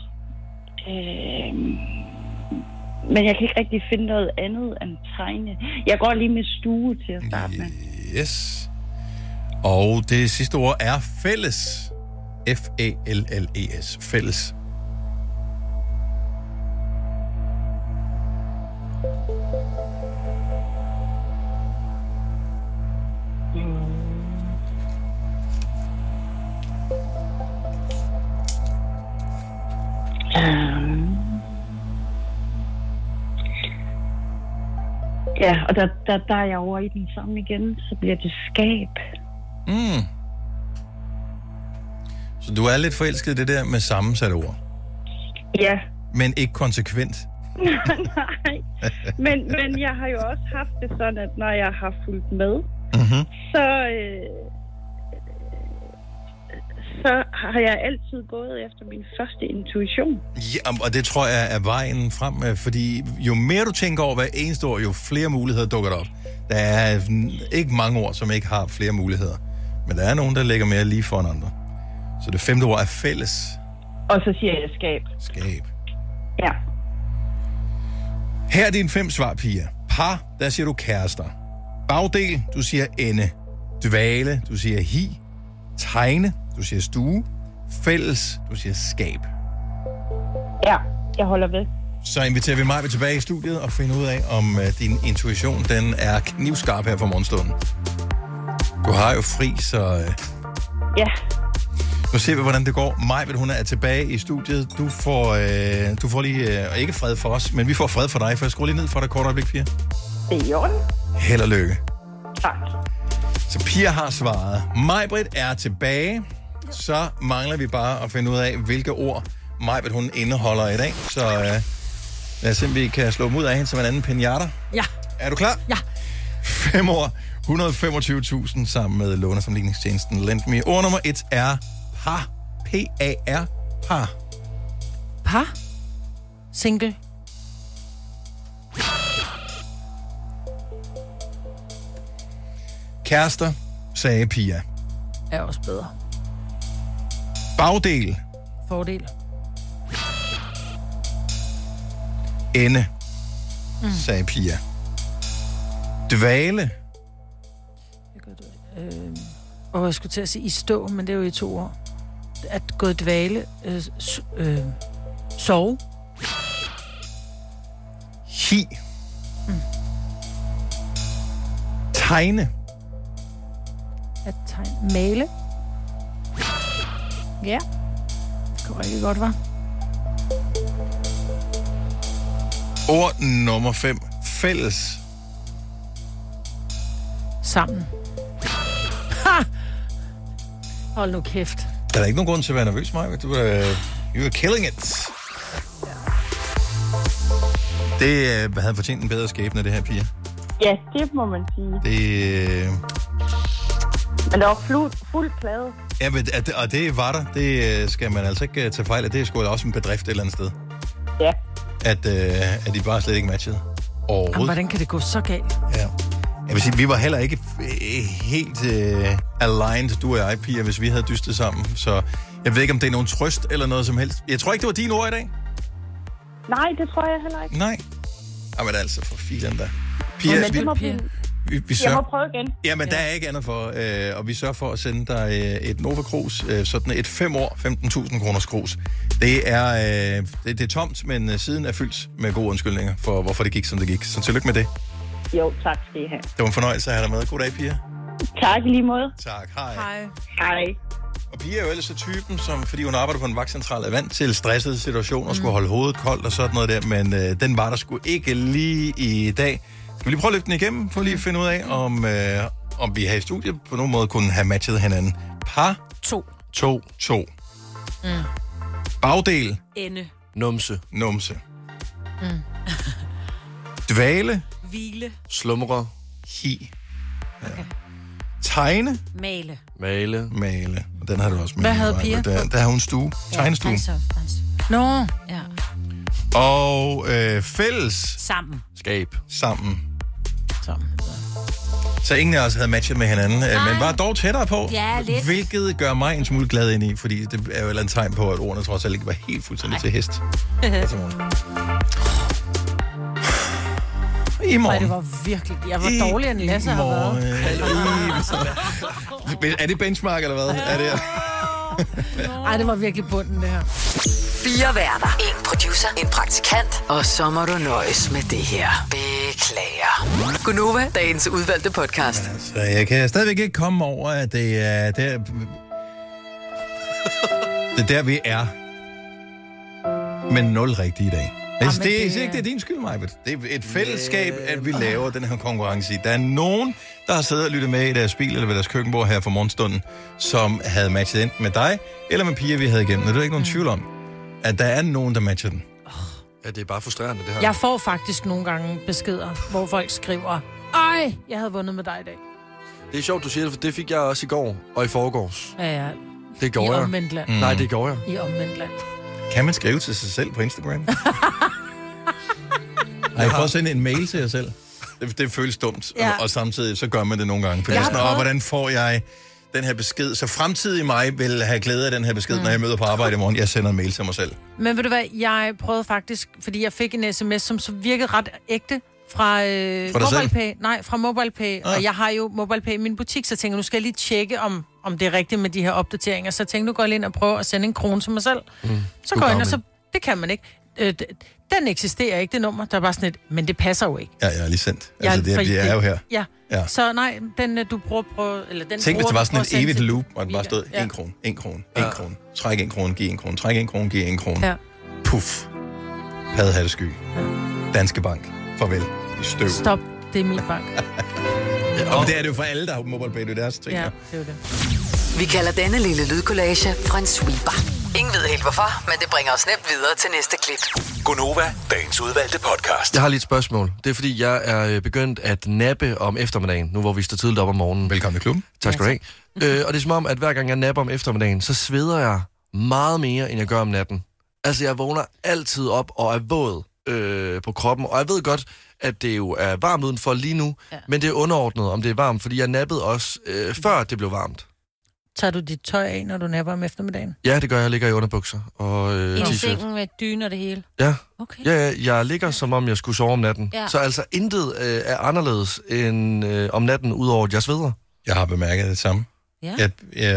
men jeg kan ikke rigtig finde noget andet end tegne. Jeg går lige med stue til at starte med. Yes. Og det sidste ord er fælles. F-A-L-L-E-S. Fælles. Ja, og der er jeg over i den samme igen, så bliver det skab. Så du er lidt forelsket i det der med sammensatte ord? Ja. Men ikke konsekvent? Nej, men jeg har jo også haft det sådan, at når jeg har fulgt med, så har jeg altid gået efter min første intuition. Ja, og det tror jeg er vejen frem, fordi jo mere du tænker over hver eneste ord, jo flere muligheder dukker der op. Der er ikke mange ord, som ikke har flere muligheder. Men der er nogen, der ligger mere lige foran andre. Så det 5. ord er fælles. Og så siger jeg skab. Skab. Ja. Her er dine 5 svar, Pia. Par, der siger du kærester. Bagdel, du siger ende. Dvale, du siger hi. Tegne, du siger stue. Fælles, du siger skab. Ja, jeg holder ved. Så inviterer vi Maj tilbage i studiet og finder ud af, om din intuition den er knivskarp her for morgenstunden. Du har jo fri, så... Ja. Nu ser vi, hvordan det går. Maj, hun er tilbage i studiet. Du får lige... ikke fred for os, men vi får fred for dig. For jeg skruer lige ned for dig kort øjeblik, Pia. Det er i orden. Held og lykke. Tak. Så Pia har svaret. Maj-Brit er tilbage. Så mangler vi bare at finde ud af, hvilke ord Maj-Brit hun indeholder i dag. Så lad os se, om vi kan slå dem ud af hende som en anden pinata. Ja. Er du klar? Ja. 5 år. 125.000 sammen med lånesamligningstjenesten LendMe. Ord nummer 1 er par. P-A-R. Par. Par. Single. Kærester, sagde Pia. Er også bedre. Bagdel. Fordel. Ende, sagde Pia. Dvale. Jeg skulle til at sige i stå, men det er jo i 2 år. At gå i dvale. Sove. Hi. Tegne. At tegne. Male. Ja. Det kunne rigtig godt, var. Ord nummer 5. Fælles. Sammen. Ha! Hold nu kæft. Der er ikke nogen grund til at være nervøs, Maja. You are killing it. Det havde fortjent en bedre skæbne, det her, Pia. Ja, det må man sige. Men der var fuld plade. Ja, og det var der. Det skal man altså ikke tage fejl af. Det er sgu også en bedrift et eller andet sted. Ja. At de bare slet ikke matchede. Overhovedet. Jamen, hvordan kan det gå så galt? Ja. Jeg vil sige, vi var heller ikke helt aligned, du og jeg, Pia, hvis vi havde dystet sammen. Så jeg ved ikke, om det er nogen trøst eller noget som helst. Jeg tror ikke, det var dine ord i dag. Nej, det tror jeg heller ikke. Nej. Jamen altså, for filen da. Pia, men det må Pia. Vi sørger... Jeg må prøve igen. Jamen, der er ikke andet for, og vi sørger for at sende dig et Nova Cruz, sådan et 5 år, 15.000 kroners krus. Det er tomt, men siden er fyldt med gode undskyldninger for, hvorfor det gik, som det gik. Så tillykke med det. Jo, tak skal I have. Det var en fornøjelse at have dig med. God dag, Pia. Tak i lige måde. Tak, hej. Hej. Og Pia er jo ellers så typen, som, fordi hun arbejder på en vagtcentral, er vant til stressede situationer, skulle holde hovedet koldt og sådan noget der, men den var der sgu ikke lige i dag. Skal vi lige prøve at løfte den igennem, for lige at finde ud af, om vi her i studiet på nogen måde kunne have matchet hinanden. Par. 2. 2. Bagdel. Ende. Numse. Dvale. Hvile. Slumre. Hi. Ja. Tegne. Male. Male. Og den har du også med. Hvad havde Pia? Der har hun stue. Tegnestue. Nå. Ja. Og fælles. Sammen. Så ingen af os havde matchet med hinanden, men var dog tættere på. Ja, lidt. Hvilket gør mig en smule glad ind i, fordi det er jo et eller andet tegn på, at ordene trods alt ikke var helt fuldstændig til hest. I morgen. Ej, det var virkelig... Jeg var dårligere end Lasse har været. Er det benchmark, eller hvad? Er det... Ej, det var virkelig bunden, det her. 4 værter. 1 producer. 1 praktikant. Og så må du nøjes med det her. Beklager. Gunova, dagens udvalgte podcast. Så jeg kan stadigvæk ikke komme over, at det er der, vi er. Men 0 rigtigt i dag. Altså, det er ikke det er din skyld, Majbet. Det er et fællesskab, at vi laver den her konkurrence i. Der er nogen, der har siddet og lyttet med i deres bil eller ved deres køkkenbord her for morgenstunden, som havde matchet enten med dig eller med Pia, vi havde igennem. Og det er ikke nogen tvivl om, at der er nogen, der matcher den. Ja, det er bare frustrerende, det her. Jeg får faktisk nogle gange beskeder, hvor folk skriver, ej, jeg havde vundet med dig i dag. Det er sjovt, du siger det, for det fik jeg også i går og i forgårs. Ja. Det gjorde jeg. I omvendt land. Nej, det gjorde jeg. I omvendt land. Kan man skrive til sig selv på Instagram? Nej, prøv at sende en mail til jer selv. Det føles dumt, og samtidig så gør man det nogle gange. For det er sådan, hvordan får jeg den her besked? Så fremtidig mig vil have glæde af den her besked, når jeg møder på arbejde i morgen. Jeg sender en mail til mig selv. Men ved du hvad, jeg prøvede faktisk, fordi jeg fik en sms, som så virkede ret ægte, Fra dig selv? MobilePay. Nej, fra MobilePay. Og jeg har jo MobilePay i min butik, så jeg tænker, nu skal jeg lige tjekke, om det er rigtigt med de her opdateringer. Så jeg tænkte, nu går jeg ind og prøver at sende en krone til mig selv. Så går jeg ind, og så... Det kan man ikke. Den eksisterer ikke, det nummer. Der er bare sådan et... Men det passer jo ikke. Ja, jeg har lige sendt. Altså, det er jo her. Ja. Så nej, den du bruger... Eller den tænk, hvis det var sådan et evigt loop, hvor den bare stod 1 krone, 1 krone, 1 krone. Træk 1 krone, giv 1 krone. Træk 1 krone, giv 1 krone. Ja. Puff. Paddehattesky. Danske Bank. Farvel. I støv. Stop. Det er min bank. Og det er det jo for alle, der har MobilePay. Det er deres ting. Ja, det er jo det. Vi kalder denne lille lydkollage en sweeper. Ingen ved helt hvorfor, men det bringer os nemt videre til næste klip. Gonova, dagens udvalgte podcast. Jeg har lige et spørgsmål. Det er fordi, jeg er begyndt at nappe om eftermiddagen, nu hvor vi står tidligt op om morgenen. Velkommen til klubben. Tak skal du have. Og det er som om, at hver gang jeg napper om eftermiddagen, så sveder jeg meget mere, end jeg gør om natten. Altså, jeg vågner altid op og er våd på kroppen. Og jeg ved godt, at det jo er varmt udenfor lige nu, men det er underordnet, om det er varmt, fordi jeg nappede også før det blev varmt. Tager du dit tøj af, når du napper om eftermiddagen? Ja, det gør jeg. Jeg ligger i underbukser og t-shirt. I sengen med dyne og det hele? Ja. Okay. Ja, jeg ligger, som om jeg skulle sove om natten. Ja. Så altså intet er anderledes end om natten, udover at jeg sveder. Jeg har bemærket det samme. Ja.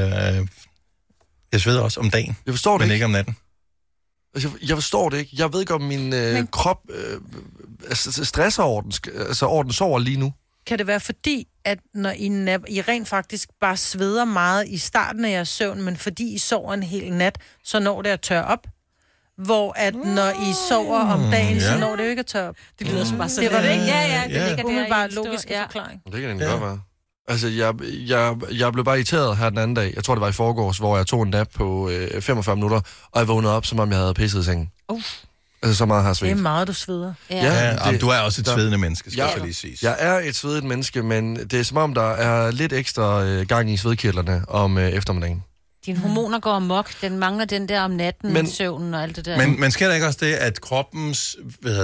Jeg sveder også om dagen, jeg forstår det men ikke om natten. Altså, jeg forstår det ikke. Jeg ved ikke, om min krop stresser over den, over den sover lige nu. Kan det være fordi, at når I rent faktisk bare sveder meget i starten af jeres søvn, men fordi I sover en hel nat, så når det at tørre op? Hvor at når I sover om dagen, så når det jo ikke at tørre op. Det lyder bare sådan. Det var det ikke? Ja, det ligger der. Umiddelbart logisk forklaring. Det kan det godt være. Altså, jeg blev bare irriteret her den anden dag. Jeg tror, det var i forgårs, hvor jeg tog en nap på 45 minutter, og jeg vågnede op, som om jeg havde pisset i sengen. Altså, så meget har jeg svedt. Det er meget, du sveder. Ja, du er også et svedende menneske, skal jeg lige sige. Jeg er et svedigt menneske, men det er som om, der er lidt ekstra gang i svedkirtlerne om eftermiddagen. Dine hormoner går amok. Den mangler den der om natten, søvnen og alt det der. Men sker der ikke også det, at kroppens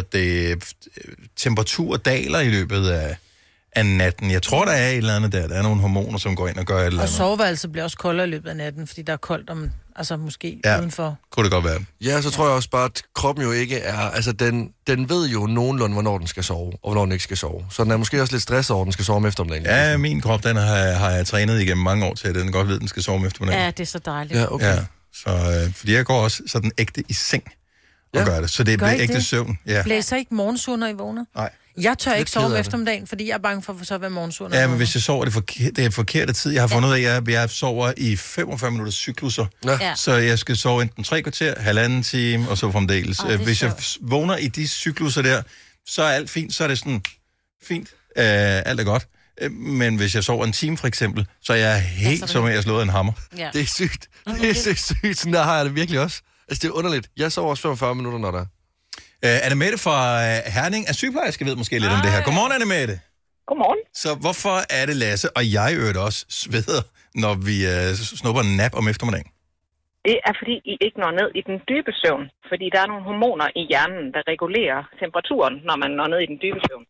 temperatur daler i løbet af natten? Jeg tror, der er et eller andet der. Der er nogle hormoner, som går ind og gør et eller andet. Og soveværelset bliver også koldere i løbet af natten, fordi der er koldt om... Altså måske udenfor. Kunne det godt være. Ja, så tror jeg også bare, at kroppen jo ikke er... Altså, den ved jo nogenlunde, hvornår den skal sove, og hvornår den ikke skal sove. Så den er måske også lidt stresset over, at den skal sove om eftermiddagen. Ja, min krop, den har jeg trænet igennem mange år til, at den godt ved, at den skal sove om eftermiddagen. Ja, det er så dejligt. Ja, okay. Ja, så, fordi jeg går også sådan ægte i seng og gør det. Så det er ægte søvn. Ja. Blæser ikke morgensur, når I vågner? Nej. Jeg tør ikke sove om eftermiddagen, fordi jeg er bange for så at være morgensur. Ja, men hvis jeg sover det er forkerte tid. Jeg har fundet ud af, at jeg sover i 45 minutters cykluser. Ja. Så jeg skal sove enten 3 kvarter, 1,5 time, og så fremdeles. Hvis jeg vågner i de cykluser der, så er alt fint. Så er det sådan fint. Alt er godt. Men hvis jeg sover en time for eksempel, så er jeg helt som jeg har slået en hammer. Ja. Det er sygt. Det er sygt. Sådan der har jeg det virkelig også. Altså, det er underligt. Jeg sover også 45 minutter, når der er. Annemette fra Herning er sygeplejerske, ved måske lidt om det her. Godmorgen, Annemette. Godmorgen. Så hvorfor er det Lasse og jeg også sveder, når vi snupper en nap om eftermiddagen? Det er, fordi I ikke når ned i den dybe søvn. Fordi der er nogle hormoner i hjernen, der regulerer temperaturen, når man når ned i den dybe søvn.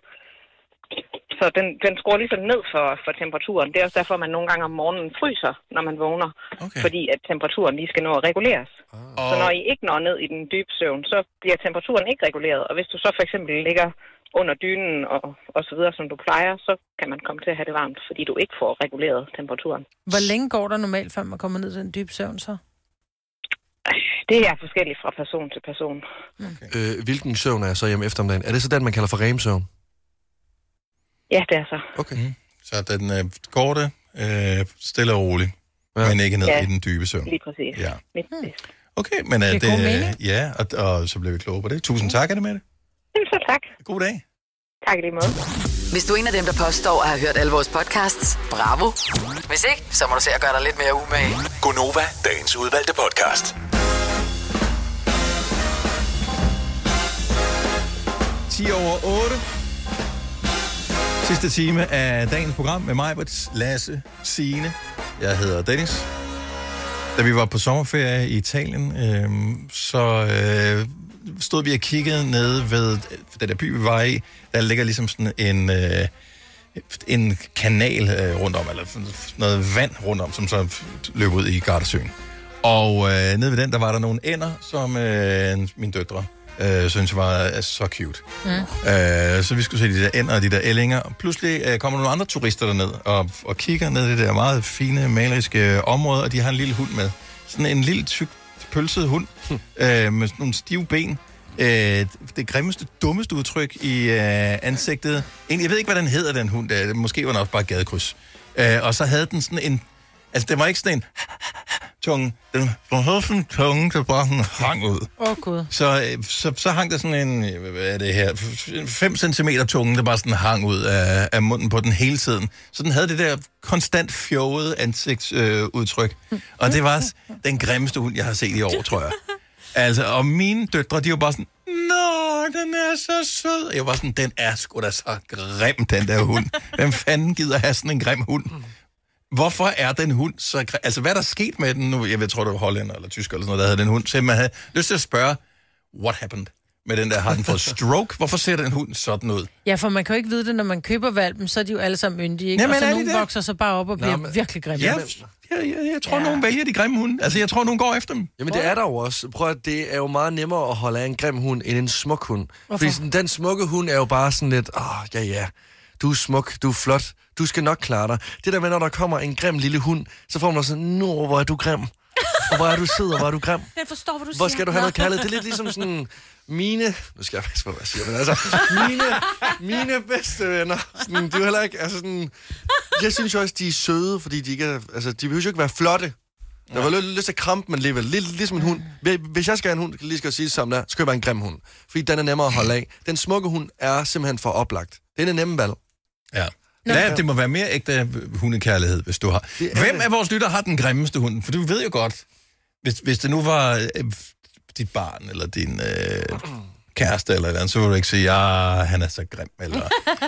Så den skruer ligesom ned for temperaturen. Det er også derfor, man nogle gange om morgenen fryser, når man vågner. Okay. Fordi at temperaturen lige skal nå at reguleres. Så når I ikke når ned i den dybe søvn, så bliver temperaturen ikke reguleret. Og hvis du så for eksempel ligger under dynen og så videre, som du plejer, så kan man komme til at have det varmt, fordi du ikke får reguleret temperaturen. Hvor længe går der normalt, før man kommer ned i den dybe søvn så? Det er forskelligt fra person til person. Okay. Hvilken søvn er så hjemme eftermiddagen? Er det så den, man kalder for REM-søvn? Ja, det er så. Okay. Så den går det stille og roligt, men ikke ned i den dybe søvn. Lige præcis. Ja. Lige præcis. Okay, men det ja, og så bliver vi kloge på det. Tusind tak, Annemette. Så tak. God dag. Tak lige måde. Hvis du er en af dem, der påstår at have hørt alle vores podcasts, bravo. Hvis ikke, så må du se at gøre dig lidt mere umage. Gonova, dagens udvalgte podcast. 7:10. Sidste time af dagens program med mig, Lasse, Signe. Jeg hedder Dennis. Da vi var på sommerferie i Italien, så stod vi og kiggede nede ved den der by, vi var i. Der ligger ligesom sådan en kanal rundt om, eller noget vand rundt om, som så løb ud i Gardasøen. Og nede ved den, der var der nogle ænder, som mine døtre synes jeg var så cute. Så vi skulle se de der ænder og de der ællinger, og pludselig kommer nogle andre turister derned og kigger ned i det der meget fine, maleriske område, og de har en lille hund med. Sådan en lille tyk, pølset hund med sådan nogle stive ben. Det grimmeste, dummeste udtryk i ansigtet. Jeg ved ikke, hvad den hedder, den hund. Måske var den også bare gadekryds. Og så havde den sådan en... Altså, det var ikke sådan en tunge. Den havde sådan en tunge, der bare hang ud. Gud. Så hang der sådan en, hvad er det her, 5 centimeter tunge, der bare sådan hang ud af munden på den hele tiden. Så den havde det der konstant fjovede ansigtsudtryk. Og det var den grimmeste hund, jeg har set i år, tror jeg. Altså, og mine døtre, de var bare sådan, nå, den er så sød. Jeg var sådan, den er sgu da så grim, den der hund. Hvem fanden gider have sådan en grim hund? Hvorfor er den hund så grim? Altså, hvad er der sket med den nu? Jeg tror, det var hollænder eller tysker eller sådan noget, der havde den hund. Så man havde lyst til at spørge, what happened med den der? Har den fået stroke? Hvorfor ser den hund sådan ud? Ja, for man kan jo ikke vide det, når man køber valpen, så er de jo alle sammen myndige, ikke? Jamen, og så nogen vokser så bare op og bliver virkelig grimme. Jeg tror, nogen vælger de grimme hunde. Altså, jeg tror, nogen går efter dem. Jamen, det er der jo også. Prøv at det er jo meget nemmere at holde af en grim hund, end en smuk hund. Hvorfor? Fordi sådan, den smukke hund er jo bare sådan lidt, ja, du er smuk, du er flot, du skal nok klare dig. Det der med, når der kommer en grim lille hund, så får man sådan, hvor er du grim? Og hvor er du sød, og hvor er du grim? Jeg forstår, hvad du siger. Hvor skal du have noget kærlighed? Det er lidt ligesom sådan... Nu skal jeg passe på, hvad jeg siger, men altså... Mine bedste venner, sådan, de er heller ikke... Altså sådan, jeg synes jo også, de er søde, fordi de ikke er... Altså, de behøver jo ikke være flotte. Jeg var lyst til at krampe dem alligevel. Lidt ligesom en hund. Hvis jeg skal have en hund, lige skal jeg sige det sammen der, så skal jeg være en grim hund. Fordi den er nemmere at holde af. Den smukke hund er simpelthen for oplagt. Det er en nemme valg. Ja. Ja, det må være mere ægte hundekærlighed, hvis du har. Hvem af vores lytter har den grimmeste hund? For du ved jo godt, hvis det nu var dit barn, eller din kæreste, eller andet, så vil du ikke sige, han er så grim, eller...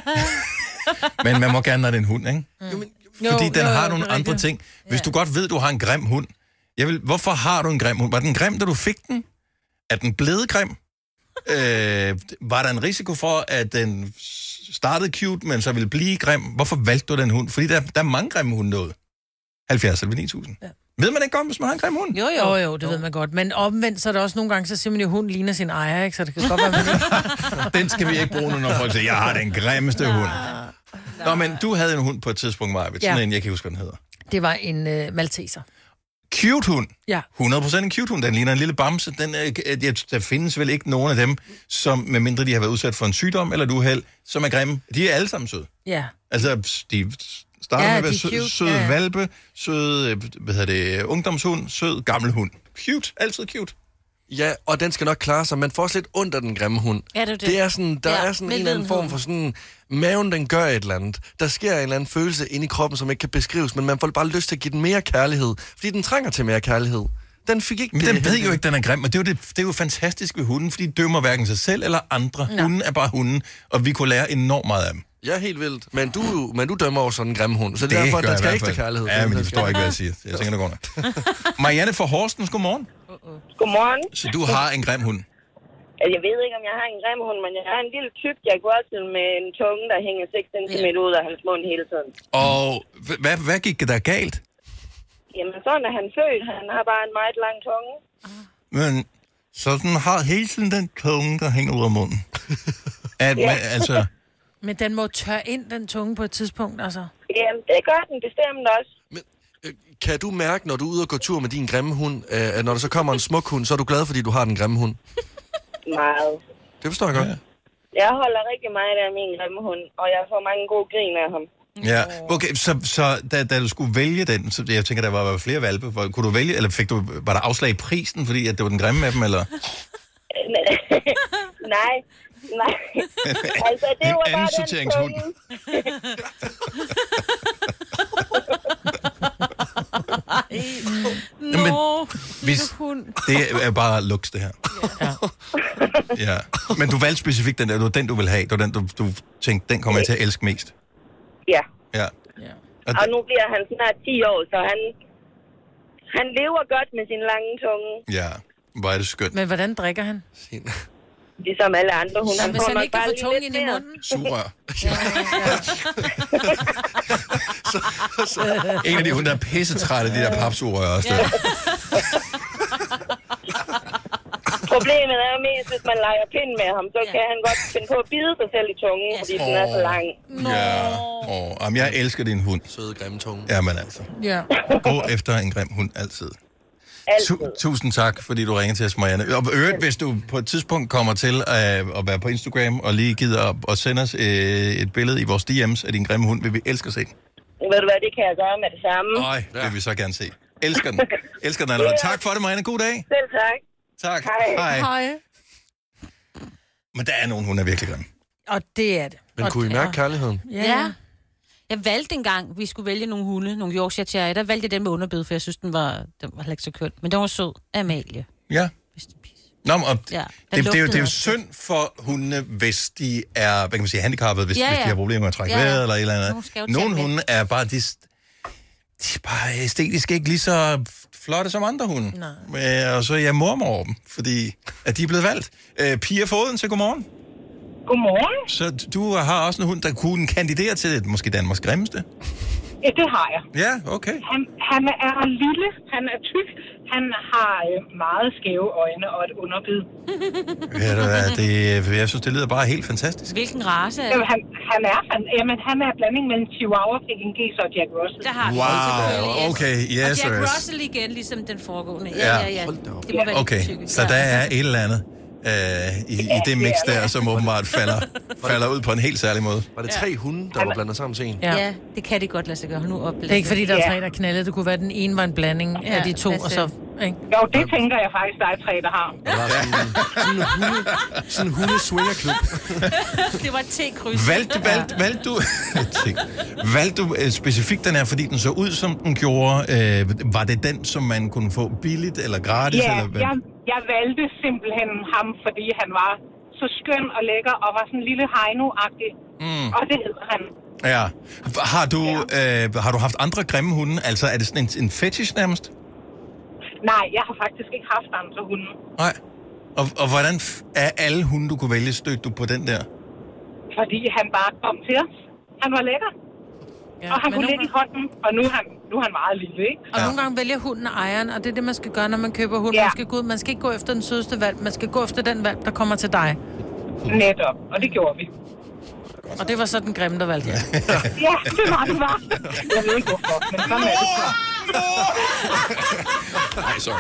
Men man må gerne have en hund, ikke? Fordi den har nogle andre ting. Hvis du godt ved, du har en grim hund, hvorfor har du en grim hund? Var den grim, da du fik den? Er den blevet grim? Var der en risiko for, at den startede cute, men så ville blive grim? Hvorfor valgte du den hund? Fordi der er mange grimme hunde derude. 70 eller 9000. Ja. Ved man ikke godt, hvis man har en grim hund? Jo, det ved man godt. Men omvendt, så er der også nogle gange, så siger man jo, hunden ligner sin ejer, ikke? Så det kan godt være, man ikke... Den skal vi ikke bruge nu, når folk siger, jeg har den grimmeste hund. Nå, men du havde en hund på et tidspunkt, Maja. Sådan en, jeg kan huske, hvad den hedder. Det var en malteser. Cute hund. Ja. 100% en cute hund. Den ligner en lille bamse. Der findes vel ikke nogen af dem, som, medmindre de har været udsat for en sygdom eller et uheld, som er grimme. De er alle sammen søde. Ja. Altså, de starter med at være søde valpe, søde, ungdomshund, sød gammel hund. Cute. Altid cute. Ja, og den skal nok klare sig. Man får slet ondt af den grimme hund. Ja, det. Det er sådan, der er sådan en eller anden form for sådan... Maven, den gør et eller andet. Der sker en eller anden følelse inde i kroppen, som ikke kan beskrives, men man får bare lyst til at give den mere kærlighed, fordi den trænger til mere kærlighed. Den fik ikke... Men den ved jo ikke, den er grim, og det er jo fantastisk ved hunden, fordi de dømmer hverken sig selv eller andre. Ja. Hunden er bare hunden, og vi kunne lære enormt meget af dem. Ja, helt vildt. Men du dømmer over sådan en grim hund, så det er derfor, at den skal ikke have kærlighed. Ja, men de forstår ikke, hvad jeg siger. Jeg tænker, det går nok. Marianne fra Horsens, godmorgen. Godmorgen. Så du har en grim hund? Jeg ved ikke, om jeg har en grim hund, men jeg har en lille tyk jaguar med en tunge, der hænger 6 cm ud af hans mund hele tiden. Og hvad gik der galt? Jamen, sådan er han født. Han har bare en meget lang tunge. Men så den har hele tiden den tunge, der hænger ud af munden. Men den må tørre ind, den tunge, på et tidspunkt, altså. Jamen, det gør den bestemt også. Men kan du mærke, når du er ude og gå tur med din grimme hund, at når der så kommer en smuk hund, så er du glad, fordi du har den grimme hund? Meget. Det forstår jeg godt. Ja. Jeg holder rigtig meget af min grimme hund, og jeg får mange gode grin af ham. Ja, okay, så da du skulle vælge den, så jeg tænker, der var flere valpe, kunne du vælge, eller var der afslag i prisen, fordi at det var den grimme af dem, eller? Nej. Altså, det var bare den tunge. Det er bare luks, det her. Ja. Men du valgte specifikt den der, det var den, du ville have. Det var den, du tænkte, den kommer jeg til at elske mest. Ja. Og nu bliver han snart 10 år, så han lever godt med sin lange tunge. Ja, hvor er det skønt. Men hvordan drikker han? Ligesom alle andre hunde. Hvis han ikke kan få tungen ind i munden? Sugerør. En af de hunde, der er pissetrætte, de der papsugerør også. Problemet er mest, hvis man leger pind med ham, så kan han godt finde på at bide sig selv i tungen, fordi den er så lang. Jamen, jeg elsker din hund. Søde, grimme tunge. Jamen altså. Ja. Gå efter en grim hund altid. Tusind tak, fordi du ringede til os, Marianne. Og øvrigt, hvis du på et tidspunkt kommer til at være på Instagram og lige gider at sende os et billede i vores DM's af din grimme hund, vil vi elske at se den. Ved du hvad, det kan jeg gøre med det samme. Nej, det vil vi så gerne se. Elsker den. Elsker den allerede. Tak for det, Marianne. God dag. Selv tak. Tak. Hej. Men der er nogen, hun er virkelig grim. Og det er det. Men kunne I mærke kærligheden? Ja. Jeg valgte engang, vi skulle vælge nogle hunde, nogle Yorkshire Terrier. Der valgte jeg den med underbid, for jeg synes, den var ikke så køn. Men den var sød. Amalie. Ja. Nå, og det er jo synd for hundene, hvis de er, hvad kan man sige, handicappede, hvis de har problemer med at trække vejret eller et eller andet. Nogle hunde er bare, de er bare æstetisk ikke lige så flotte som andre hunde. Og så jeg mormer over dem, fordi at de er blevet valgt. Pia Foden, så godmorgen. Godmorgen. Så du har også en hund, der kunne kandidere til måske Danmarks grimmeste? Ja, det har jeg. Ja, okay. Han er lille, han er tyk, han har meget skæve øjne og et underbid. Ved du hvad, jeg synes, det lyder bare helt fantastisk. Hvilken race er det? Han er blanding mellem Chihuahua, Pekingese og Jack Russell. Der har wow, okay, yes. Og Jack Russell igen, ligesom den foregående. Ja. Det må være okay, så der er et eller andet i det mix der, som åbenbart falder ud på en helt særlig måde. Var det 3 hunde, der var blandet sammen til en? Ja, det kan de godt lade sig gøre. Nu det er ikke fordi, der er 3, der knaldede. Det kunne være, den ene var en blanding af de 2, og så... Ikke? Jo, det tænker jeg faktisk, der er 3, der har. Det var sådan en hunde-swingerklub. Det var et T-kryds. Valgte du specifikt den her, fordi den så ud, som den gjorde? Var det den, som man kunne få billigt eller gratis? Ja, eller hvad? Jeg valgte simpelthen ham, fordi han var så skøn og lækker, og var sådan en lille Heino-agtig. Og det hedder han. Ja. Har du haft andre grimme hunde? Altså, er det sådan en fetish nærmest? Nej, jeg har faktisk ikke haft andre hunde. Nej. Og hvordan er alle hunde, du kunne vælge, stødte du på den der? Fordi han bare kom til os. Han var lækker. Ja, og han kunne ligge i hånden, og nu er han meget lille, ikke? Og nogle gange vælger hunden ejeren, og det er det, man skal gøre, når man køber hund. Ja. Man skal ikke gå efter den sødeste valp, man skal gå efter den valp, der kommer til dig. Netop, og det gjorde vi. Og det var så den grimme, der valgte. Ja, det var. Jeg ved ikke hvorfor, men sådan er det. Nej, sorry.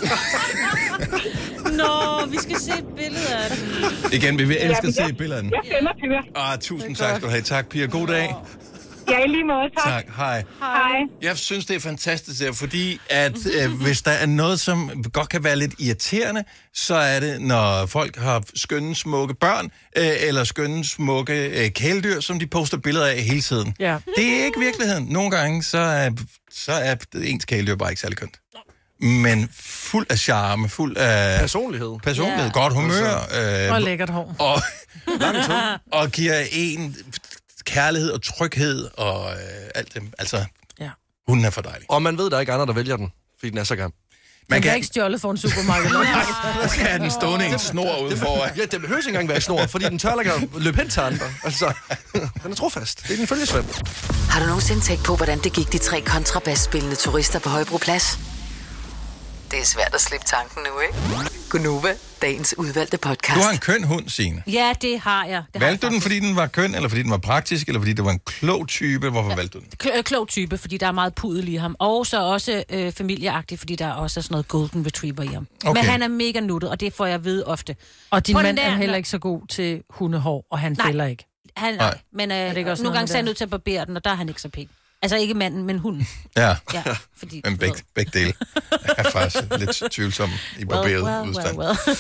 Nå, vi skal se et billede af den. Igen, vi vil elske at se et billede af den. Jeg sender til jer. Tusind tak skal du have. Tak, Pia. God dag. Ja, i lige måde. Tak. Hej. Hej. Jeg synes, det er fantastisk, fordi at hvis der er noget, som godt kan være lidt irriterende, så er det, når folk har skønne, smukke børn, eller skønne, smukke kæledyr, som de poster billeder af hele tiden. Ja. Det er ikke virkeligheden. Nogle gange, så er ens kæledyr bare ikke særlig kønt. Men fuld af charme, fuld af... Personlighed, godt humør. Og lækkert hår. Og giver en kærlighed og tryghed og alt det. Altså, hunden er for dejlig. Og man ved, der er ikke andre, der vælger den, fordi den er så grim. Man kan ikke stjåle for en supermarked. Så skal den stående en snor ude foran. Ja, det behøver ikke engang være snor, fordi den tør ikke at løbe hen til andre. Altså, den er trofast. Det er den følgesvend. Har du nogensinde tænkt på, hvordan det gik de 3 kontrabasspillende turister på Højbroplads? Det er svært at slippe tanken nu, ikke? Gunova, dagens udvalgte podcast. Du har en køn hund, Signe. Ja, det har jeg. Valgte du den, fordi den var køn, eller fordi den var praktisk, eller fordi det var en klog type? Hvorfor valgte du den? Klog type, fordi der er meget pudel i ham. Og så også familieagtig, fordi der er også sådan noget golden retriever i ham. Okay. Men han er mega nuttet, og det får jeg ved ofte. Og din mand er heller ikke så god til hundehår, og han fælder ikke. Nej, men nogle gange så er jeg nødt til at barbere den, og der er han ikke så pæn. Altså ikke manden, men hunden. Ja, fordi, men begge dele er faktisk lidt tvivlsom i barberet udstand.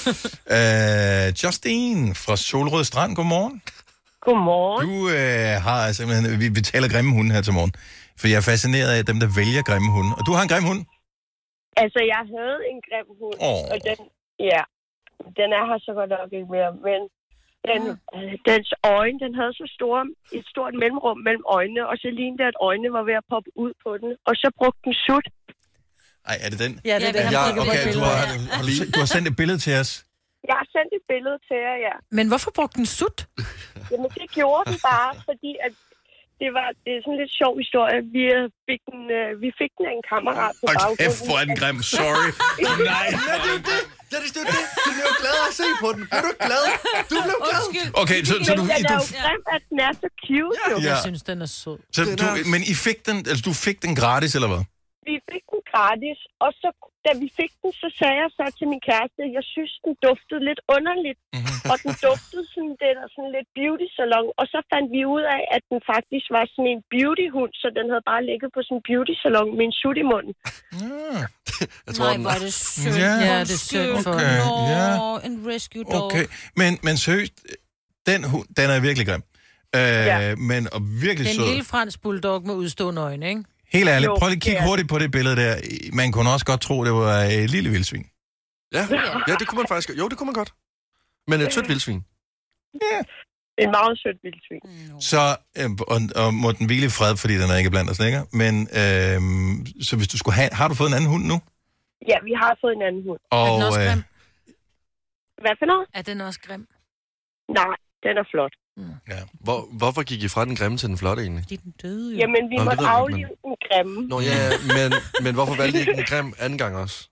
Justine fra Solrød Strand, godmorgen. Godmorgen. Du har simpelthen, vi taler grimme hunde her til morgen, for jeg er fascineret af dem, der vælger grimme hunde. Og du har en grim hund? Altså, jeg havde en grim hund, og den er her så godt nok ikke mere, men dens øjne, den havde så et stort mellemrum mellem øjnene, og så lignede det, at øjnene var ved at poppe ud på den, og så brugte den sut. Ej, er det den? Ja, det er den. Okay, du har sendt et billede til os. Jeg har sendt et billede til jer, ja. Men hvorfor brugte den sut? Jamen, det gjorde den bare, fordi at det er sådan lidt sjov historie. Vi fik den af en kammerat på baggrunden. Kæft, hvor er den grim. Sorry. Nej. Det er jo glad at se på den. Er du glad? Du blev glad. Okay, så du... Men den er jo grim, at den er så cute, jo. Jeg synes, den er sød. Så men I fik den, altså du fik den gratis, eller hvad? Vi fik den gratis, og så, da vi fik den, så sagde jeg så til min kæreste, at jeg synes, den duftede lidt underligt. Og den duftede sådan, det der sådan lidt beauty-salon. Og så fandt vi ud af, at den faktisk var sådan en beauty-hund, så den havde bare ligget på sådan en beauty-salon med en sut i munden. Jeg tror, Nej, hvor er det sødt. Ja, det er sødt for En rescue dog. Okay, men seriøst, den hund, den er virkelig grim. Men og virkelig sød. En lille fransk bulldog med udstående øjne, ikke? Helt ærligt, prøv lige at kigge hurtigt på det billede der. Man kunne også godt tro, det var et lille vildsvin. Ja, det kunne man faktisk. Jo, det kunne man godt. Men et sødt vildsvin. Ja. En meget sødt vildsvin. Så, og må den hvile i fred, fordi den er ikke blandt os længere. Men, så hvis du skulle have... Har du fået en anden hund nu? Ja, vi har fået en anden hund. Og, er den også grim? Hvad for noget? Er den også grim? Nej, den er flot. Ja. Hvorfor gik I fra den grimme til den flotte egentlig? Fordi den døde jo. Jamen, vi måtte aflive den grimme. Nå ja, men hvorfor valgte I ikke den grim anden gang også?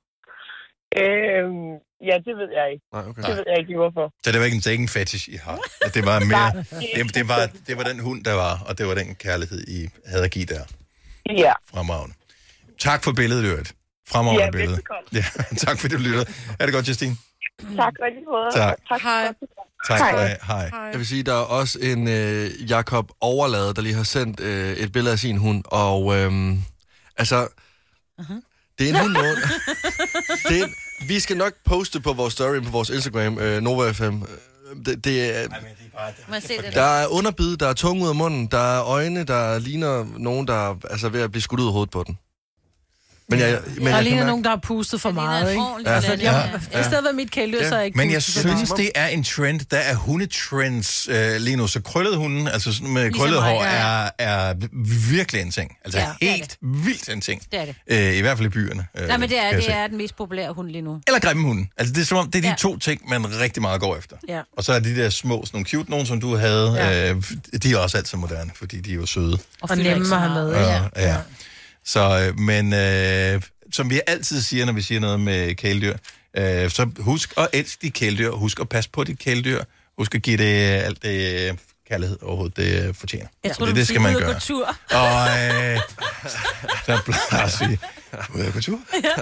Ja, det ved jeg ikke. Nej, okay. Det ved jeg ikke, hvorfor. Så det var ikke en dating fetish, I har? At det var mere... det var den hund, der var, og det var den kærlighed, I havde at give der. Ja. Fremragende. Tak for billedet, Løret. Fremragende billede. Ja, tak fordi du lytter. Er det godt, Justine? Tak for lige måde. Tak. Hej. Tak for det. Hej. Jeg vil sige, der er også en Jakob Overlade, der lige har sendt et billede af sin hund, og altså, det er en hund, vi skal nok poste på vores story på vores Instagram, Nova FM. Der er underbid, der er tunge ud af munden, der er øjne, der ligner nogen, der er altså ved at blive skudt ud af hovedet på den. Men der ligner nogen, der har pustet for meget, ikke? Altså, i stedet for mit kæledyr, så er jeg ikke Men jeg pustet. synes, det er en trend. Der er hundetrends lige nu. Så krøllet hunden, altså sådan med krøllet hår, er virkelig en ting. Altså helt vildt en ting. Det er det. I hvert fald i byerne. Nej, men det er den mest populære hund lige nu. Eller grimme hunden. Altså det er som om, det er de to ting, man rigtig meget går efter. Ja. Og så er de der små, sådan nogle cute nogen, som du havde, de er også altid moderne, fordi de er jo søde. Og nemme at have med. Ja. Så, men som vi altid siger, når vi siger noget med kæledyr, så husk at elske de kæledyr, husk at passe på dit kæledyr, husk at give det alt det kærlighed overhovedet, det fortjener. Jeg tror, det skal man gøre. Ud at gå tur. Og så plejer at sige, ud at gå tur?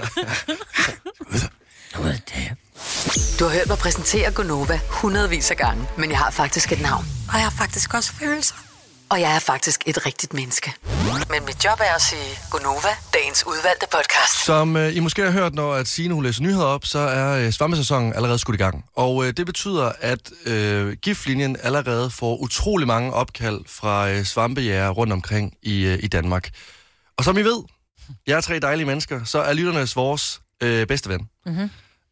Du har hørt mig præsentere Gonova hundredvis af gange, men jeg har faktisk et navn. Og jeg har faktisk også følelser. Og jeg er faktisk et rigtigt menneske. Men mit job er at sige Gonova, dagens udvalgte podcast. Som I måske har hørt, når Signe hun læser nyheder op, så er svampesæsonen allerede skudt i gang. Og det betyder, at giftlinjen allerede får utrolig mange opkald fra svampejæger rundt omkring i Danmark. Og som I ved, jeg er 3 dejlige mennesker, så er lytternes vores bedste ven. Mm-hmm.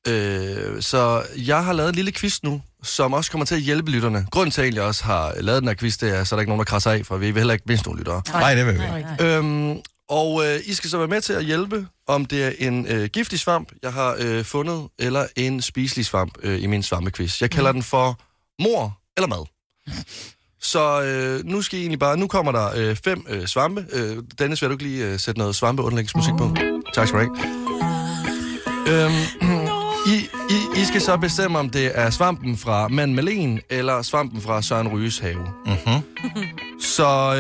Så jeg har lavet en lille quiz nu, som også kommer til at hjælpe lytterne. Grunden til, at jeg også har lavet den her quiz, det er, så der ikke nogen, der krasser af, for vi vil heller ikke mindst nogle lyttere. Nej, det vil vi. Og I skal så være med til at hjælpe, om det er en giftig svamp, jeg har fundet, eller en spiselig svamp i min svampequiz. Jeg kalder den for mor eller mad. Så nu skal I egentlig bare... Nu kommer der 5 svampe. Dennis, vil du ikke lige sætte noget svampeunderlægningsmusik på? Tak skal du have. I skal så bestemme, om det er svampen fra Mand Malene, eller svampen fra Søren Ryges have. Mm-hmm. Så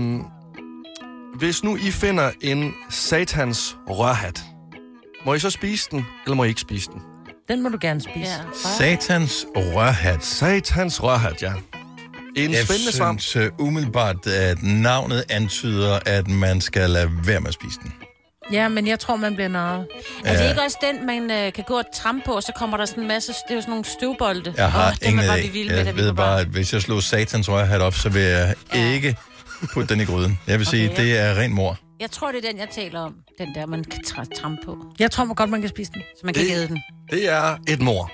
hvis nu I finder en satans rørhat, må I så spise den, eller må I ikke spise den? Den må du gerne spise. Ja. Satans rørhat. Satans rørhat, ja. En spændende svamp. Jeg synes umiddelbart, at navnet antyder, at man skal lade være med at spise den. Ja, men jeg tror, man bliver narret. Er det ikke også den, man kan gå og trampe på, og så kommer der sådan en masse... Det er jo sådan nogle støvbolde. Jeg har ingen idé. Jeg ved bare, at hvis jeg slår satans rørhat op, så vil jeg ikke putte den i gryden. Jeg vil sige, det er ren mor. Jeg tror, det er den, jeg taler om. Den der, man kan trampe på. Jeg tror godt, man kan spise den. Så man kan æde den. Det er et mor.